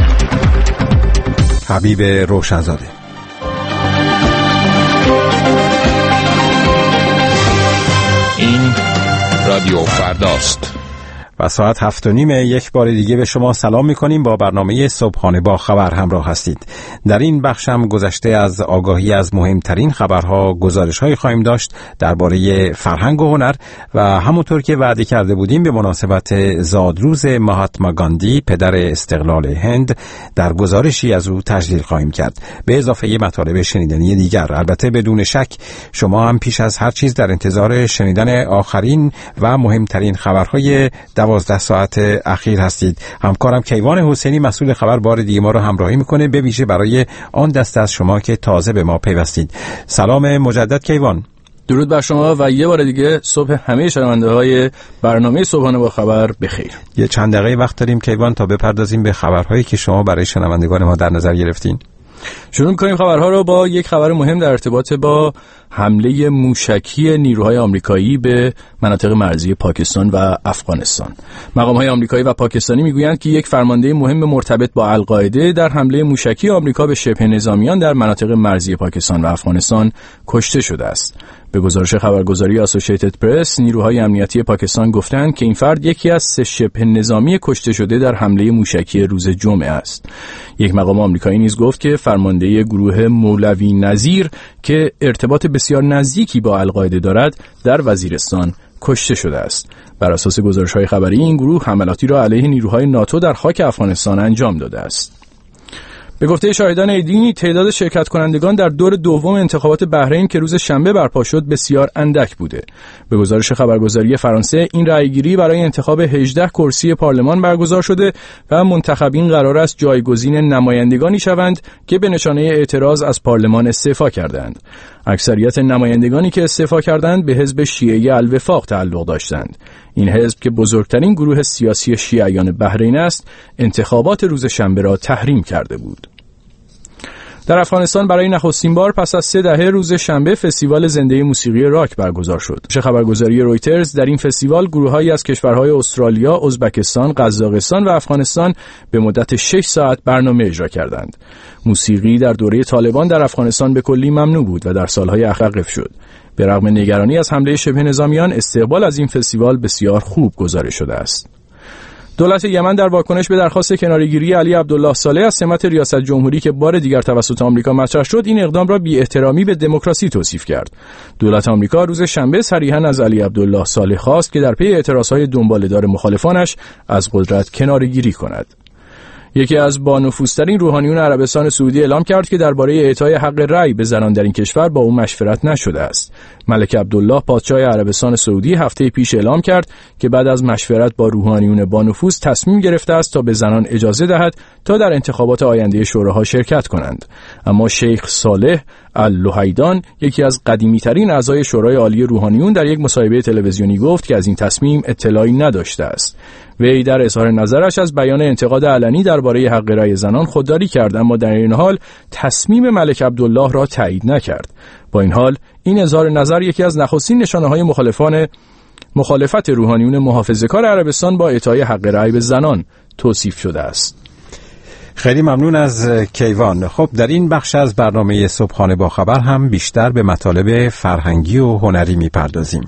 حبیب روشنزاده. این رادیو فرداست. و ساعت 7:30 یک بار دیگه به شما سلام میکنیم. با برنامه صبحانه با خبر همراه هستید. در این بخش هم گذشته از آگاهی از مهمترین خبرها گزارش‌هایی خواهیم داشت درباره فرهنگ و هنر و همونطور که وعده کرده بودیم به مناسبت زادروز مهاتما گاندی پدر استقلال هند در گزارشی از او تجلیل خواهیم کرد، به اضافه مطالب شنیدنی دیگر. البته بدون شک شما هم پیش از هر چیز در انتظار شنیدن آخرین و مهمترین خبرهای 12 ساعت اخیر هستید. همکارم کیوان حسینی مسئول خبر بار دیگه ما رو همراهی میکنه، به ویژه برای آن دسته از شما که تازه به ما پیوستید. سلام مجدد کیوان. درود بر شما و یه بار دیگه صبح همه شنونده های برنامه صبحانه با خبر بخیر. یه چند دقیقه وقت داریم کیوان تا بپردازیم به خبرهایی که شما برای شنوندگان ما در نظر گرفتین. شروع می‌کنیم خبرها رو با یک خبر مهم در ارتباط با حمله موشکی نیروهای آمریکایی به مناطق مرزی پاکستان و افغانستان. مقام‌های آمریکایی و پاکستانی میگویند که یک فرمانده مهم مرتبط با القاعده در حمله موشکی آمریکا به شبه نظامیان در مناطق مرزی پاکستان و افغانستان کشته شده است. به گزارش خبرگزاری آسوسییتد پرس، نیروهای امنیتی پاکستان گفتند که این فرد یکی از 3 شبه نظامی کشته شده در حمله موشکی روز جمعه است. یک مقام آمریکایی نیز گفت که فرمانده گروه مولوی نظیر که ارتباط بسیار نزدیکی با القاعده دارد در وزیرستان کشته شده است. بر اساس گزارش‌های خبری این گروه حملاتی را علیه نیروهای ناتو در خاک افغانستان انجام داده است. به گفته شاهدان عینی تعداد شرکت کنندگان در دور دوم انتخابات بحرین که روز شنبه برپا شد بسیار اندک بوده. به گزارش خبرگزاری فرانسه این رأیگیری برای انتخاب 18 کرسی پارلمان برگزار شده و منتخبین قرار است جایگزین نمایندگانی شوند که به نشانه اعتراض از پارلمان استعفا کردند. اکثریت نمایندگانی که استعفا کردند به حزب شیعه الوفاق تعلق داشتند. این حزب که بزرگترین گروه سیاسی شیعیان بحرین است، انتخابات روز شنبه را تحریم کرده بود. در افغانستان برای نخستین بار پس از 3 دهه روز شنبه فستیوال زنده موسیقی راک برگزار شد. خبرگزاری رویترز در این فستیوال گروه‌هایی از کشورهای استرالیا، ازبکستان، قزاقستان و افغانستان به مدت 6 ساعت برنامه اجرا کردند. موسیقی در دوره طالبان در افغانستان به کلی ممنوع بود و در سالهای اخیر وقف شد. به رغم نگرانی از حمله شبه نظامیان، استقبال از این فستیوال بسیار خوب گزارش شده است. دولت یمن در واکنش به درخواست کناره‌گیری علی عبدالله صالح از سمت ریاست جمهوری که بار دیگر توسط آمریکا مطرح شد، این اقدام را بی‌احترامی به دموکراسی توصیف کرد. دولت آمریکا روز شنبه صریحاً از علی عبدالله صالح خواست که در پی اعتراضهای دنباله‌دار مخالفانش از قدرت کناره‌گیری کند. یکی از بانفوذترین روحانیون عربستان سعودی اعلام کرد که درباره اعطای حق رأی به زنان در این کشور با او مشورت نشده است. ملک عبدالله پادشاه عربستان سعودی هفته پیش اعلام کرد که بعد از مشورت با روحانیون بانفوذ تصمیم گرفته است تا به زنان اجازه دهد تا در انتخابات آینده شوراها شرکت کنند. اما شیخ صالح اللهیدان، یکی از قدیمی‌ترین اعضای شورای عالی روحانیون، در یک مصاحبه تلویزیونی گفت که از این تصمیم اطلاعی نداشته است. وی در اظهار نظرش از بیان انتقاد علنی درباره حق رأی زنان خودداری کرد، اما در این حال تصمیم ملک عبدالله را تایید نکرد. با این حال این اظهار نظر یکی از نخستین نشانه‌های مخالفت روحانیون محافظه‌کار عربستان با اعطای حق رأی به زنان توصیف شده است. خیلی ممنون از کیوان. خب در این بخش از برنامه صبحانه با خبر هم بیشتر به مطالب فرهنگی و هنری می‌پردازیم.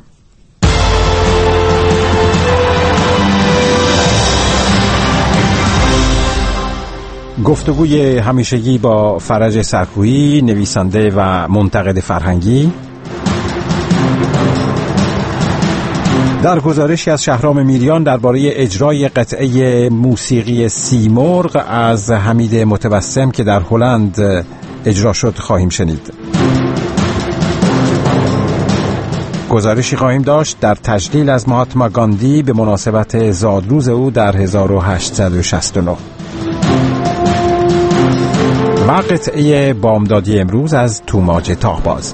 گفتگوی همیشگی با فرج سرکویی، نویسنده و منتقد فرهنگی. در گزارشی از شهرام میریان درباره اجرای قطعه موسیقی سیمرغ از حمید متبسم که در هلند اجرا شد خواهیم شنید. گزارشی خواهیم داشت در تجلیل از مهاتما گاندی به مناسبت زادروز او در 1869. و قطعه بامدادی امروز از توماج تاهباز.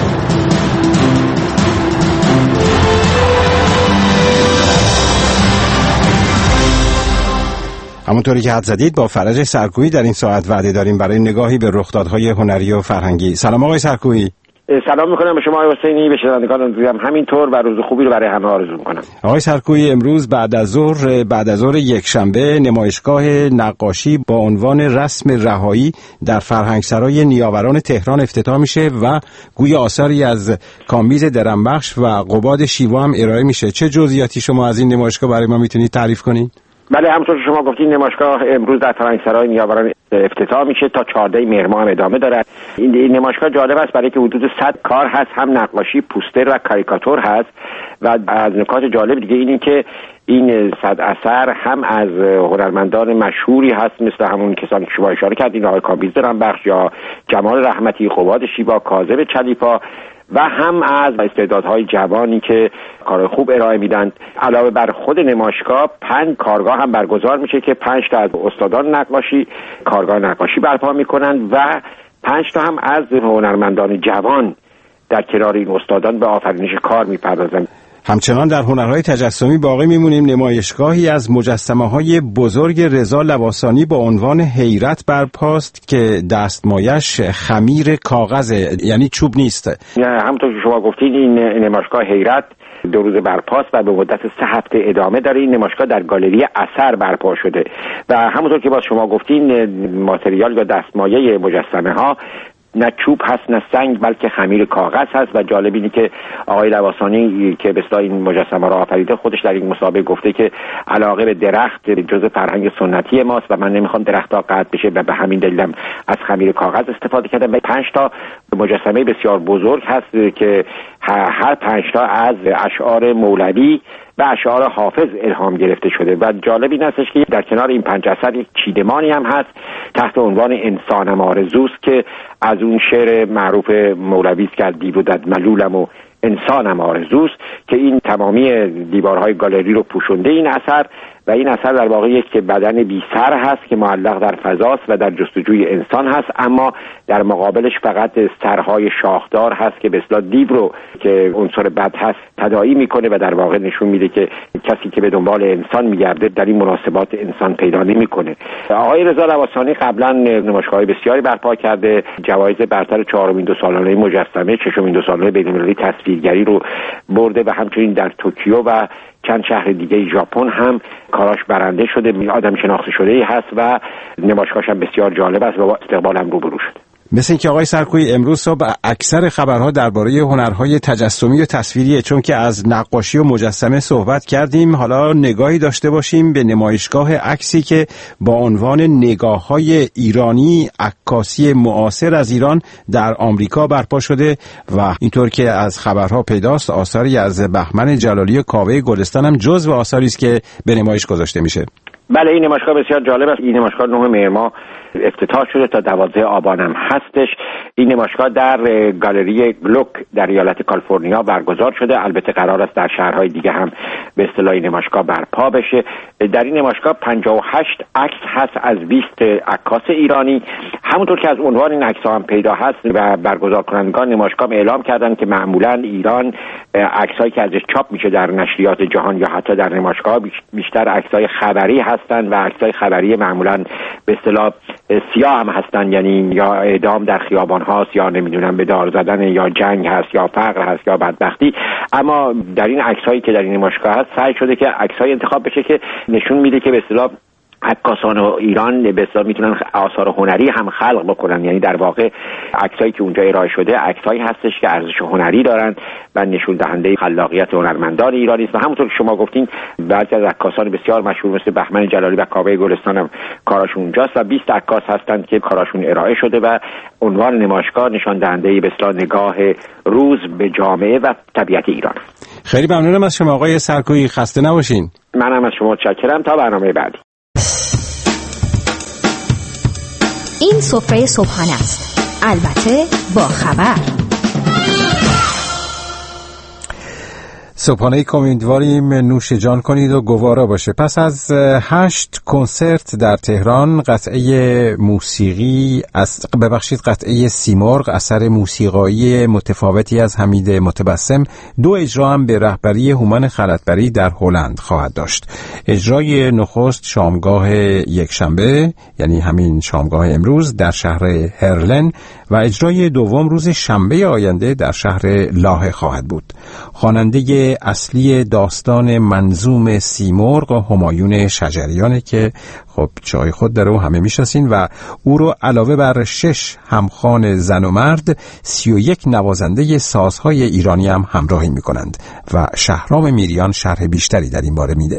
همونطوری که حد زدید با فرج سرکویی در این ساعت وعده داریم برای نگاهی به رخدادهای هنری و فرهنگی. سلام آقای سرکویی. سلام میکنم به شما آقای حسینی، به شنوندگان عزیزم همینطور و روز خوبی رو برای همه آرزو میکنم. آقای سرکویی، امروز بعد از ظهر یکشنبه نمایشگاه نقاشی با عنوان رسم رهایی در فرهنگسرای نیاوران تهران افتتاح میشه و گویا آثاری از کامبیز درمبخش و قباد شیوا هم ارائه میشه. چه جزئیاتی شما از این نمایشگاه برای ما میتونید تعریف کنید؟ بله، همونطور که شما گفتین نمایشگاه امروز در فرهنگسرای نیاوران افتتاح میشه، تا 14 مهر ماه هم ادامه داره. این نمایشگاه جالب است برای که حدود 100 کار هست، هم نقاشی، پوستر و کاریکاتور هست و از نکات جالب دیگه اینه که این 100 اثر هم از هنرمندان مشهوری هست مثل همون کسانی که شما اشاره کردین، آقای کامبیز درمبخش یا جمال رحمتی، قباد شیوا، کاظم چلیپا و هم از استعدادهای جوانی که کار خوب ارائه میدن. علاوه بر خود نمایشگاه 5 کارگاه هم برگزار میشه که 5 تا از استادان نقاشی کارگاه نقاشی برپا میکنن و 5 تا هم از هنرمندان جوان در کنار این استادان به آفرینش کار میپردازن. همچنان در هنرهای تجسمی باقی میمونیم. نمایشگاهی از مجسمه‌های بزرگ رضا لواسانی با عنوان حیرت برپاست که دستمایش خمیر کاغذه، یعنی چوب نیست. همونطور که شما گفتین این نمایشگاه حیرت 2 روز برپاست و به مدت 3 هفته ادامه داره. این نمایشگاه در گالری اثر برپا شده و همونطور که باز شما گفتین ماتریال یا دستمایه مجسمه ها نه چوب هست نه سنگ بلکه خمیر کاغذ هست و جالب اینه که آقای لواسانی که به اصطلاح این مجسمه را آفریده خودش در این مسابقه گفته که علاقه به درخت جزء فرهنگ سنتی ماست و من نمیخوام درخت‌ها قطع بشه و به همین دلیلم از خمیر کاغذ استفاده کردم. و 5 تا مجسمه بسیار بزرگ هست که هر 5 تا از اشعار مولوی و اشعار حافظ الهام گرفته شده و جالب این هستش که در کنار این 5 اثر یک چیدمانی هم هست تحت عنوان انسانم آرزوست که از اون شعر معروف مولوی است که دیو دد ملولم و انسانم آرزوست که این تمامی دیوارهای گالری رو پوشونده این اثر و این اثر در واقع یک بدن بی سر هست که معلق در فضاست و در جستجوی انسان هست، اما در مقابلش فقط سرهای شاخدار هست که به اصطلاح دیو رو که عنصر بد هست تداعی میکنه و در واقع نشون میده که کسی که به دنبال انسان میگرده در این مناسبات انسان پیدا نمیکنه. آقای رضا لواسانی قبلا نمایشگاه‌های بسیاری برپا کرده، جوایز برتر 4مین 2 سالانه مجسمه، 6مین 2 سالانه بین‌المللی تصویرگری رو برده و همچنین در توکیو و چند شهر دیگه ژاپن هم کاراش برنده شده، آدم شناخته شده‌ای هست و نمایشگاهش هم بسیار جالب است و با استقبال هم روبرو شده. مثل اینکه آقای سرکویی امروز صبح اکثر خبرها درباره هنرهای تجسمی و تصویریه، چون که از نقاشی و مجسمه صحبت کردیم. حالا نگاهی داشته باشیم به نمایشگاه عکسی که با عنوان نگاه‌های ایرانی، عکاسی معاصر از ایران در آمریکا برپا شده و اینطور که از خبرها پیداست آثاری از بهمن جلالی کاوه گلستان هم جزو آثاری است که به نمایش گذاشته میشه. بله، این نمایشگاه بسیار جالب است. این نمایشگاه 9 مهر ماه افتتاح شده تا 12 آبان هم هستش. این نمایشگاه در گالری گلوک در ایالت کالیفرنیا برگزار شده. البته قرار است در شهرهای دیگه هم به اصطلاح نمایشگاه برپا بشه. در این نمایشگاه 58 عکس هست از 20 عکاس ایرانی. همونطور که از عنوان این عکس‌ها هم پیدا هست و برگزار کنندگان نمایشگاه اعلام کردن که معمولاً ایران عکسایی که ازش چاپ میشه در نشریات جهان یا حتی در نمایشگاه بیشتر عکسای خبری هستن و عکسای خبری معمولاً به اصطلاح سیاه هم هستن، یعنی یا اعدام در خیابان هاست یا نمیدونم به دار زدن یا جنگ هست یا فقر هست یا بدبختی. اما در این عکسایی که در این نمایشگاه هست سعی شده که عکسای انتخاب بشه که نشون میده که به اصطلاح عکاسان ایران به اصطلاح میتونن آثار هنری هم خلق بکنن، یعنی در واقع عکسایی که اونجا ارائه شده عکسایی هستش که ارزش هنری دارن و نشون دهنده خلاقیت هنرمندان ایرانی است. و همونطور که شما گفتین بعضی از عکاسان بسیار مشهور مثل بهمن جلالی و کاوه گلستان هم کاراشون اونجاست و 20 عکاس هستند که کاراشون ارائه شده و عنوان نمایشگاه نشان دهنده به اصطلاح نگاه روز به جامعه و طبیعت ایران. خیلی ممنونم از شما آقای سرکویی، خسته نباشین. منم از شما متشکرم. تا برنامه بعدی. این سفره صبحانه است، البته با خبر. صبحانه امیدواریم نوش جان کنید و گوارا باشه. پس از 8 کنسرت در تهران قطعه سیمرغ اثر موسیقایی متفاوتی از حمید متبسم 2 اجرا هم به رهبری هومن خلعتبری در هلند خواهد داشت. اجرای نخست شامگاه یکشنبه، یعنی همین شامگاه امروز در شهر هرلن و اجرای دوم روز شنبه آینده در شهر لاهه خواهد بود. خواننده اصلی داستان منظوم سیمرغ همایون شجریانه که خب جای خود داره و همه میشناسین و او رو علاوه بر 6 همخوان زن و مرد 31 نوازنده سازهای ایرانی هم همراهی میکنند و شهرام میریان شرح بیشتری در این باره میده.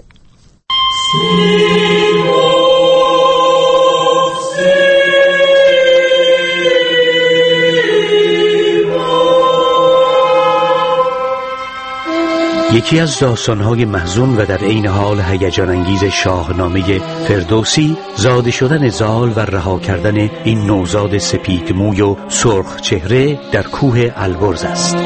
یکی از داستان‌های محزون و در عین حال هیجان انگیز شاهنامه فردوسی زاده شدن زال و رها کردن این نوزاد سپید موی و سرخ چهره در کوه البرز است.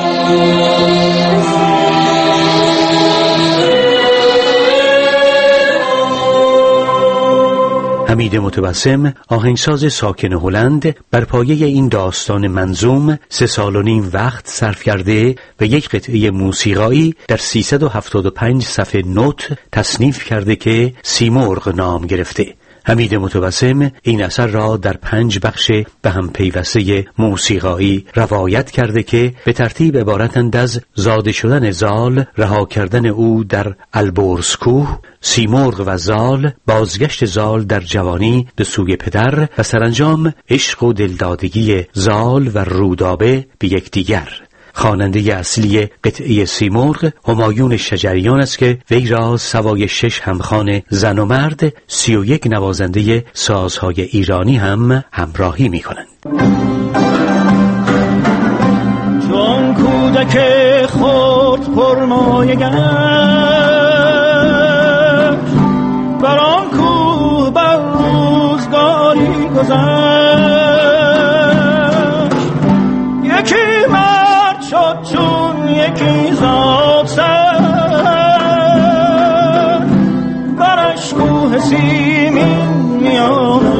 حمید متبسم آهنگساز ساکن هلند بر پایه این داستان منظوم 3.5 سال وقت صرف کرده و یک قطعه موسیقایی در 375 صفحه نوت تصنیف کرده که سیمرغ نام گرفته. حمید متبسم این اثر را در 5 بخش به هم پیوسته موسیقایی روایت کرده که به ترتیب عبارتند از زاده شدن زال، رها کردن او در البرز کوه، سیمرغ و زال، بازگشت زال در جوانی به سوی پدر و سرانجام عشق و دلدادگی زال و رودابه به یکدیگر. خواننده اصلی قطعه سیمرغ همایون شجریان است که وی را سوای 6 همخوان زن و مرد 31 نوازنده سازهای ایرانی هم همراهی می کنند. چون کودک خرد پرمایه گشت بر آن کوه بر روزگاری گذشت، یکی مرد شد چون یکی زاد سر، برش کوه سیمین میان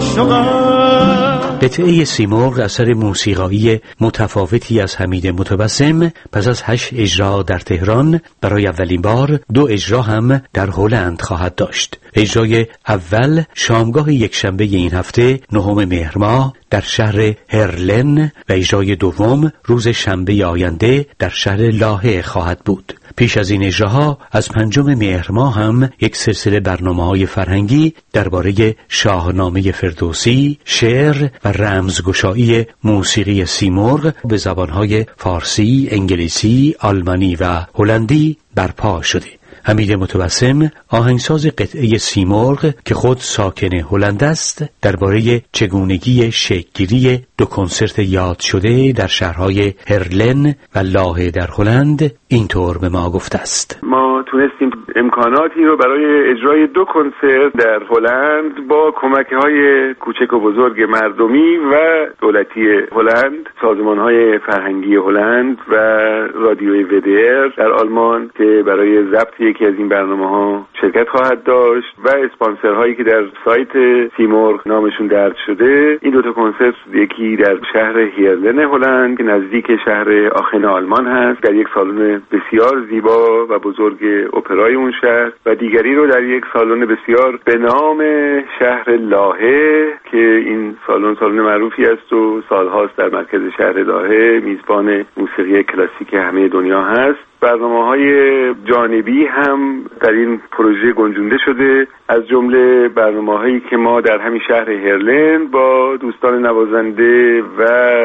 شغل. قطعه سیمرغ اثر موسیقایی متفاوتی از حمید متبسم پس از 8 اجرا در تهران برای اولین بار 2 اجرا هم در هلند خواهد داشت. اجرای اول شامگاه یکشنبه این هفته 9 مهر ماه در شهر هرلن و اجرای دوم روز شنبه آینده در شهر لاهه خواهد بود. پیش از این اجراها از 5 مهر ماه هم یک سلسله برنامه‌های فرهنگی درباره شاهنامه فردوسی، شعر و رمزگشایی موسیقی سیمرغ به زبان‌های فارسی، انگلیسی، آلمانی و هلندی برپا شده. حمید متبسم آهنگساز قطعه سیمرغ که خود ساکن هلند است درباره چگونگی شکل‌گیری 2 کنسرت یاد شده در شهرهای هرلن و لاهه در هلند اینطور به ما گفته است. ما تونستیم امکاناتی رو برای اجرای 2 کنسرت در هلند با کمک‌های کوچک و بزرگ مردمی و دولتی هلند، سازمان‌های فرهنگی هلند و رادیوی WDR در آلمان که برای ضبط یکی از این برنامه‌ها شرکت خواهد داشت و اسپانسرهایی که در سایت سیمرغ نامشون درج شده. این 2 کنسرت یکی در شهر هیرلن هلند که نزدیک شهر آخن آلمان هست در یک سالن بسیار زیبا و بزرگ اپرای اون شهر و دیگری رو در یک سالن بسیار به نام شهر لاهه که این سالن معروفی است و سالهاست در مرکز شهر لاهه میزبان موسیقی کلاسیک همه دنیا هست. برنامه‌های جانبی هم در این پروژه گنجونده شده، از جمله برنامه‌هایی که ما در همین شهر هرلن با دوستان نوازنده و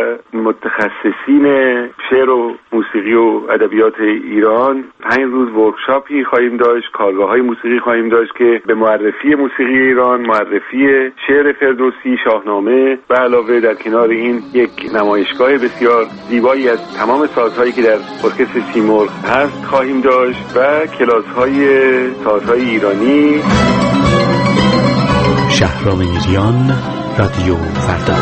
متخصصین شعر و موسیقی و ادبیات ایران 5 روز ورکشاپی خواهیم داشت، کارگاه‌های موسیقی خواهیم داشت که به معرفی موسیقی ایران، معرفی شعر فردوسی، شاهنامه و علاوه در کنار این یک نمایشگاه بسیار زیبایی از تمام سازهایی که در ارکستر سیمرغ هست خواهیم داشت و کلاس‌های سازهای ایرانی. شهرام میریان، رادیو فردا.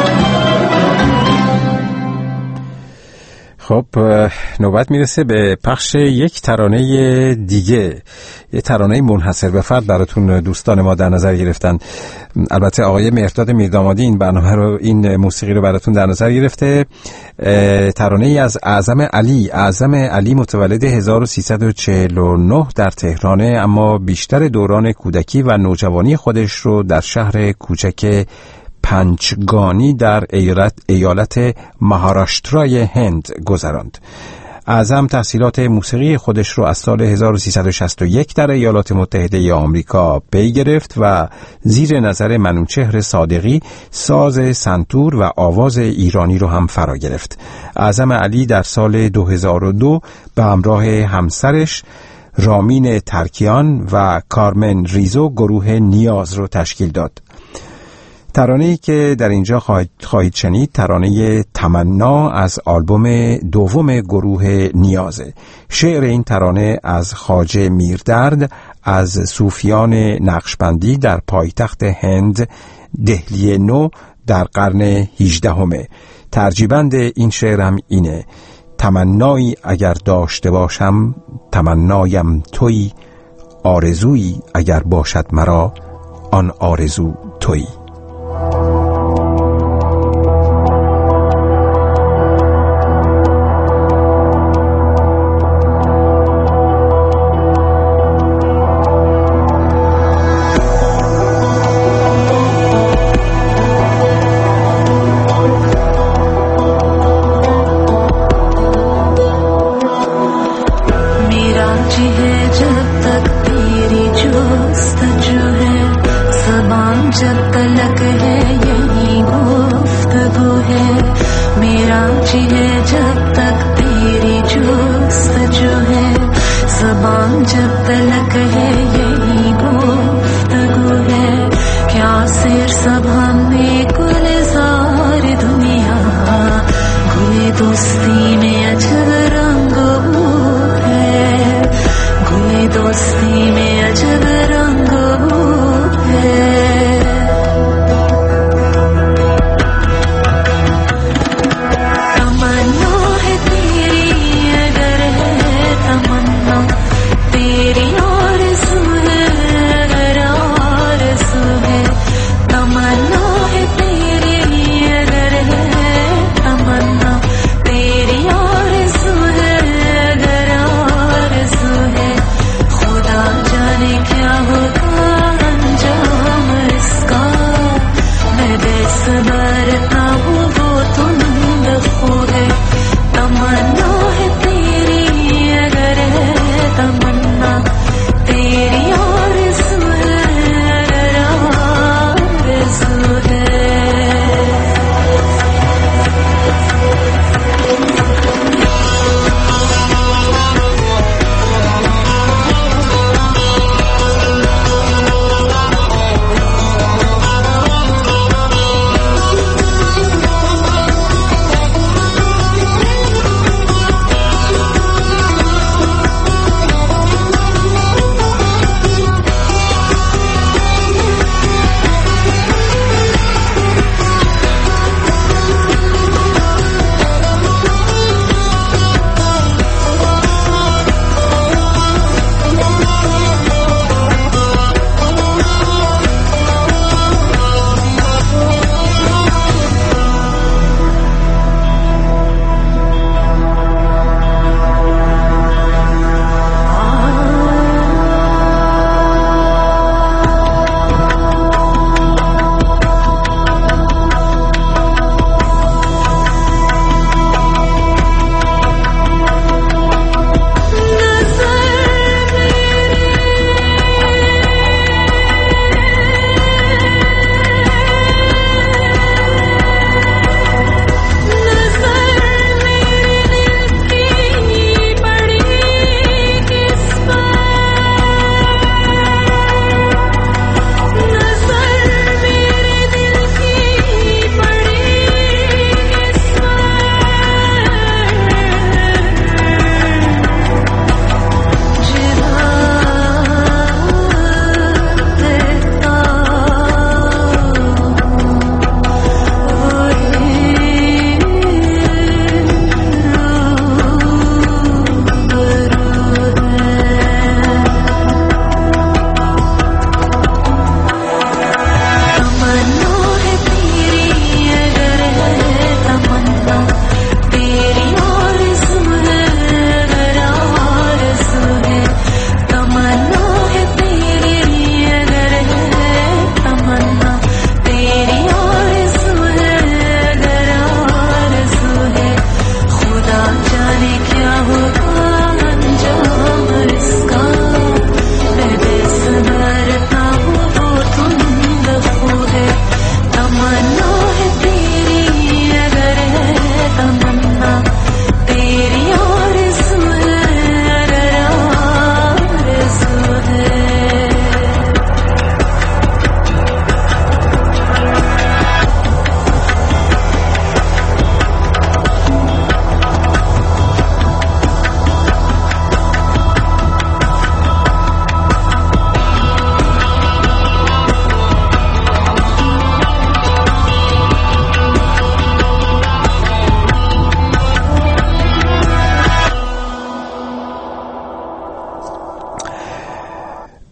خب نوبت میرسه به پخش یک ترانه دیگه، یه ترانه منحصر به فرد براتون دوستان ما در نظر گرفتن. البته آقای مهرداد میردامادی این برنامه رو، این موسیقی رو براتون در نظر گرفته. ترانه ای از اعظم علی متولد 1349 در تهرانه، اما بیشتر دوران کودکی و نوجوانی خودش رو در شهر کوچک پنچگانی در ایالت مهاراشترای هند گذراند. اعظم تحصیلات موسیقی خودش رو از سال 1361 در ایالات متحده آمریکا پی گرفت و زیر نظر منوچهر صادقی ساز سنتور و آواز ایرانی رو هم فرا گرفت. اعظم علی در سال 2002 به همراه همسرش رامین ترکیان و کارمن ریزو گروه نیاز رو تشکیل داد. ترانه‌ای که در اینجا خواهید شنید ترانه تمنا از آلبوم دوم گروه نیازه. شعر این ترانه از خواجه میردرد از صوفیان نقشبندی در پایتخت هند دهلی نو در قرن 18. ترجیبند این شعرم اینه: تمنایی اگر داشته باشم تمنایم تویی، آرزویی اگر باشد مرا آن آرزو تویی.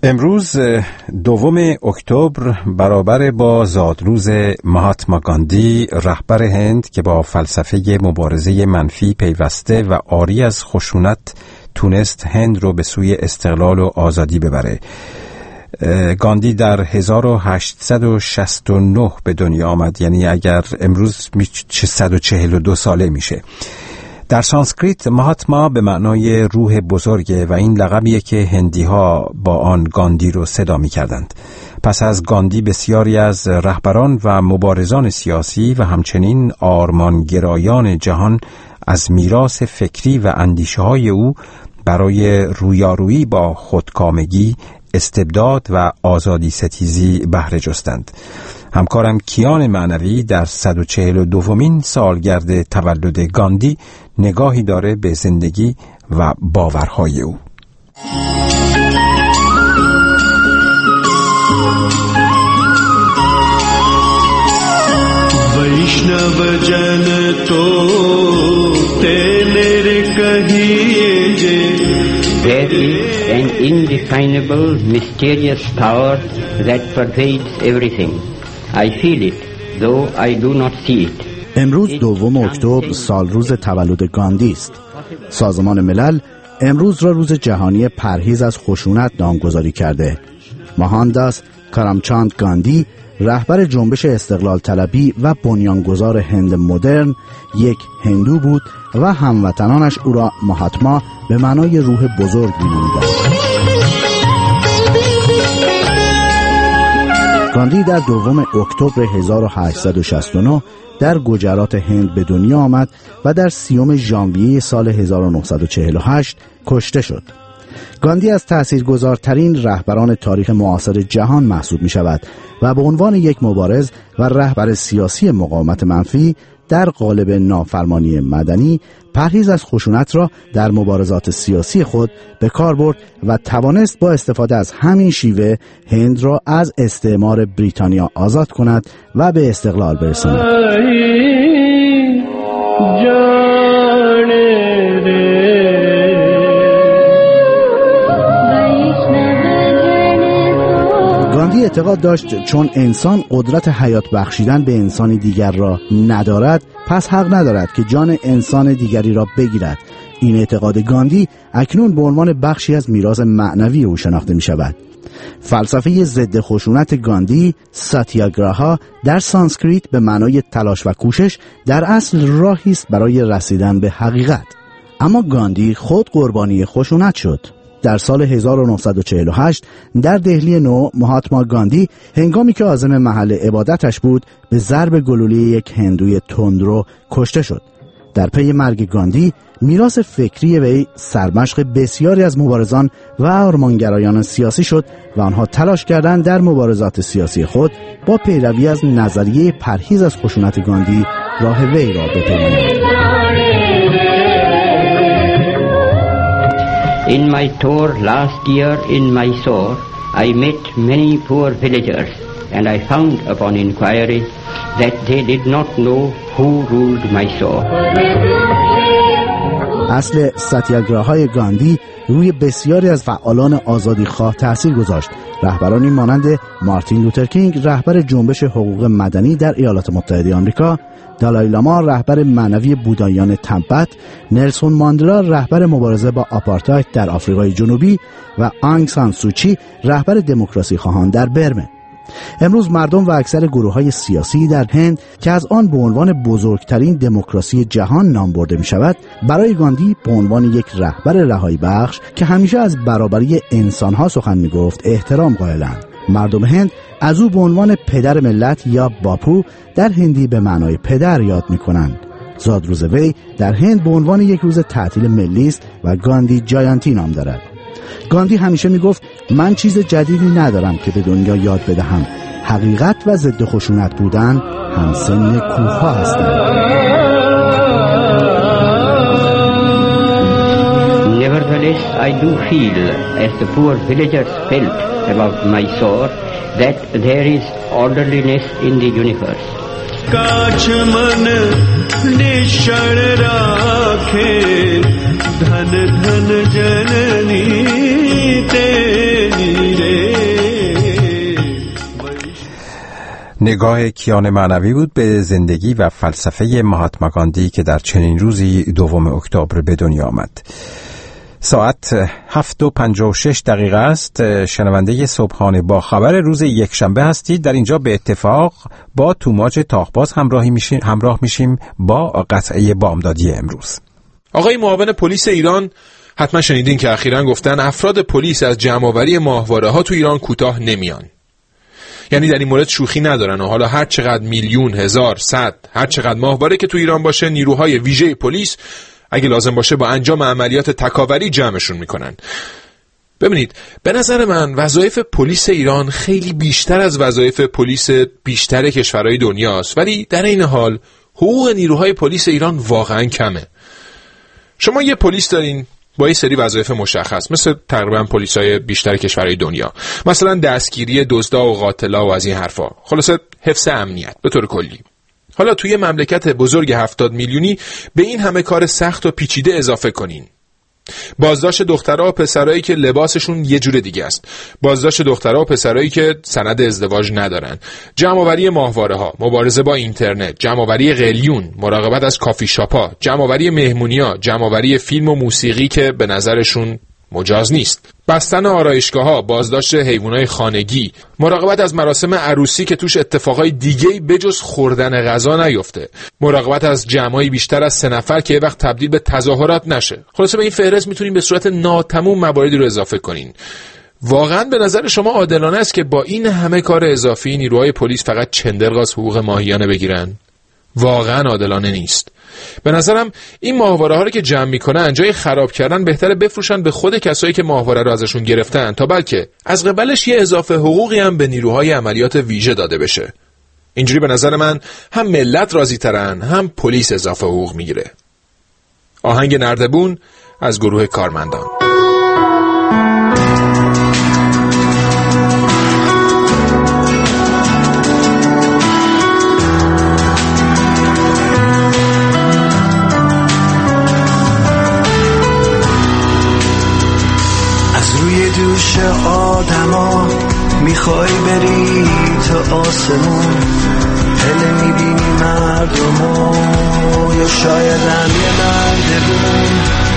امروز 2 اکتبر برابر با زادروز مهاتما گاندی، رهبر هند که با فلسفه مبارزه منفی پیوسته و عاری از خشونت تونست هند رو به سوی استقلال و آزادی ببره. گاندی در 1869 به دنیا آمد، یعنی اگر امروز 142 ساله میشه. در سانسکریت مهاتما به معنای روح بزرگه و این لقبیه که هندی‌ها با آن گاندی رو صدا می‌کردند. پس از گاندی بسیاری از رهبران و مبارزان سیاسی و همچنین آرمانگرایان جهان از میراث فکری و اندیشه‌های او برای رویارویی با خودکامگی، استبداد و آزادی ستیزی بهره جستند. همکارم کیان معنوی در 142مین سالگرد تولد گاندی نگاهی داره به زندگی و باورهای او. वैष्णव जन तो तेरे कहिए जे There is an indefinable, mysterious power that pervades everything. I feel it, though I do not see it. امروز 2 اکتبر سالروز تولد گاندی است. سازمان ملل امروز را روز جهانی پرهیز از خشونت نامگذاری کرده. مهانداس کرامچاند گاندی، رهبر جنبش استقلال طلبی و بنیانگذار هند مدرن، یک هندو بود و هموطنانش او را مهاتما به معنای روح بزرگ می‌نامیدند. گاندی در 2 اکتبر 1869 در گجرات هند به دنیا آمد و در 30 ژانویه سال 1948 کشته شد. گاندی از تأثیرگذارترین رهبران تاریخ معاصر جهان محسوب می شود و به عنوان یک مبارز و رهبر سیاسی مقاومت منفی در قالب نافرمانی مدنی پرهیز از خشونت را در مبارزات سیاسی خود به کار برد و توانست با استفاده از همین شیوه هند را از استعمار بریتانیا آزاد کند و به استقلال برساند. گاندی اعتقاد داشت چون انسان قدرت حیات بخشیدن به انسانی دیگر را ندارد، پس حق ندارد که جان انسان دیگری را بگیرد. این اعتقاد گاندی اکنون به عنوان بخشی از میراث معنوی او شناخته می شود. فلسفه ضد خشونت گاندی، ساتیاگراها، در سانسکریت به معنای تلاش و کوشش، در اصل راهی است برای رسیدن به حقیقت. اما گاندی خود قربانی خشونت شد. در سال 1948 در دهلی نو مهاتما گاندی هنگامی که عازم محل عبادتش بود به ضرب گلوله یک هندوی تندرو کشته شد. در پی مرگ گاندی میراث فکری وی سرمشق بسیاری از مبارزان و آرمانگرایان سیاسی شد و آنها تلاش کردند در مبارزات سیاسی خود با پیروی از نظریه پرهیز از خشونت گاندی راه وی را بپیمانند. In my tour last year in Mysore, I met many poor villagers and I found upon inquiry that they did not know who ruled Mysore. اصل ستیاگراهای گاندی روی بسیاری از فعالان آزادی خواه تأثیر گذاشت. رهبرانی مانند مارتین لوتر کینگ، رهبر جنبش حقوق مدنی در ایالات متحده آمریکا، دالای لاما، رهبر معنوی بودایان تبت، نلسون ماندلا، رهبر مبارزه با آپارتاید در آفریقای جنوبی و آنگ سان سوچی، رهبر دموکراسی خواهان در برمه. امروز مردم و اکثر گروه‌های سیاسی در هند که از آن به عنوان بزرگترین دموکراسی جهان نام برده می شود، برای گاندی به عنوان یک رهبر رهایی بخش که همیشه از برابری انسان‌ها سخن می گفت احترام قائلند. مردم هند از او به عنوان پدر ملت یا باپو در هندی به معنای پدر یاد می کنند. زادروز وی در هند به عنوان یک روز تعطیل ملی است و گاندی جاینتی نام دارد. گاندی همیشه می گفت من چیز جدیدی ندارم که به دنیا یاد بدهم. حقیقت و ضد خشونت بودن همسن کوه‌ها هستند. Nevertheless, I do feel, as the poor villagers felt about Mysore, that there is orderliness in the universe. काछ मन निश्चल राखे धन धन जननी तेरी रे نگاه کیان معنوی بود به زندگی و فلسفه مهاتما گاندی که در چنین روزی 2 اکتبر به دنیا آمد. ساعت 7:56 است. شنونده صبحانه با خبر روز یکشنبه هستید. در اینجا به اتفاق با توماج تاقباز همراه میشیم با قطعه بامدادی امروز. آقای معاون پلیس ایران، حتما شنیدین که اخیراً گفتن افراد پلیس از جمع‌آوری ماهواره‌ها تو ایران کوتاه نمیان. یعنی در این مورد شوخی ندارن و حالا هر چقدر میلیون، هزار، صد، هر چقدر ماهواره که تو ایران باشه، نیروهای ویژه پلیس اگه لازم باشه با انجام عملیات تکاوری جمعشون میکنن. ببینید، به نظر من وظایف پلیس ایران خیلی بیشتر از وظایف پلیس بیشتر کشورهای دنیاست، ولی در این حال حقوق نیروهای پلیس ایران واقعا کمه. شما یه پلیس دارین با یه سری وظایف مشخص، مثل تقریبا پلیسای بیشتر کشورهای دنیا، مثلا دستگیری دزدا و قاتلا و از این حرفا، خلاصه حفظ امنیت به طور کلی. حالا توی مملکت بزرگ 70 میلیونی به این همه کار سخت و پیچیده اضافه کنین. بازداشت دخترها و پسرایی که لباسشون یه جور دیگه است، بازداشت دخترها و پسرایی که سند ازدواج ندارن، جمع‌آوری ماهواره‌ها، مبارزه با اینترنت، جمع‌آوری قلیون، مراقبت از کافی شاپ‌ها، جمع‌آوری مهمونی‌ها، جمع‌آوری فیلم و موسیقی که به نظرشون مجاز نیست، بستن آرایشگاه‌ها، بازداشت حیوانات خانگی، مراقبت از مراسم عروسی که توش اتفاقای دیگه‌ای بجز خوردن غذا نیفته، مراقبت از جمعی بیشتر از 3 نفر که یه وقت تبدیل به تظاهرات نشه. خلاصه به این فهرست میتونین به صورت ناتموم مواردی رو اضافه کنین. واقعا به نظر شما عادلانه است که با این همه کار اضافی نیروهای پلیس فقط چندرغاز حقوق ماهیانه بگیرن؟ واقعا عادلانه نیست. به نظرم این ماهواره ها رو که جمع میکنن جای خراب کردن بهتره بفروشن به خود کسایی که ماهواره رو ازشون گرفتن، تا بلکه از قبلش یه اضافه حقوقی هم به نیروهای عملیات ویژه داده بشه. اینجوری به نظر من هم ملت راضی ترن، هم پلیس اضافه حقوق میگیره. آهنگ نردبون از گروه کارمندان. دوش آدما میخوای بری تا آسمون، هله میبینی مردمو یا شاید هم یه نردبون.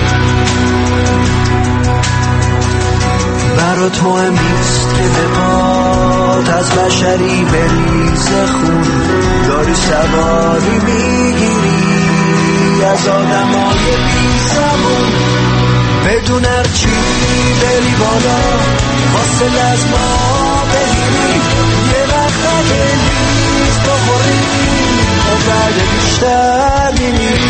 برا تو نیست که به پاد از بشری بریزه خون، داری سواری میگیری از آدمای بی زبون. بدون هرچی بری بالا فاصله از ما بگیری، یه وقت اگه نیز بخوری با درد بیشتر میمیری.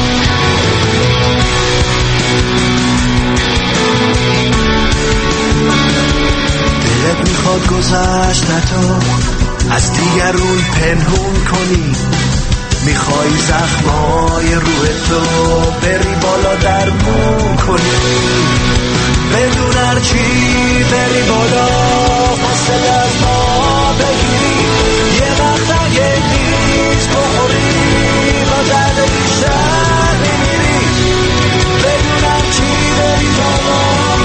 دلت میخواد گذشتتو از دیگرون پنهون کنی، میخوای زخمای روح تو بری بالا درمون کنی. بدون هرچی بری بالا فاصله از ما بگیری، یه وقت اگه نیز بخوری با درد بیشتر میمیری. بدون هرچی بری بالا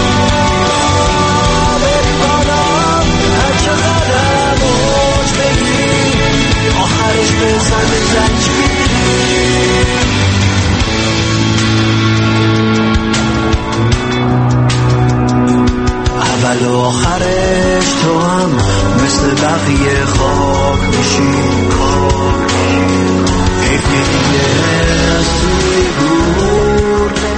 هر چقدر موج بگیری، آخرش بزن زنجیری. اول و آخرش تو هم مثل بقیه خاک میشی. حیف دیگه از توی گور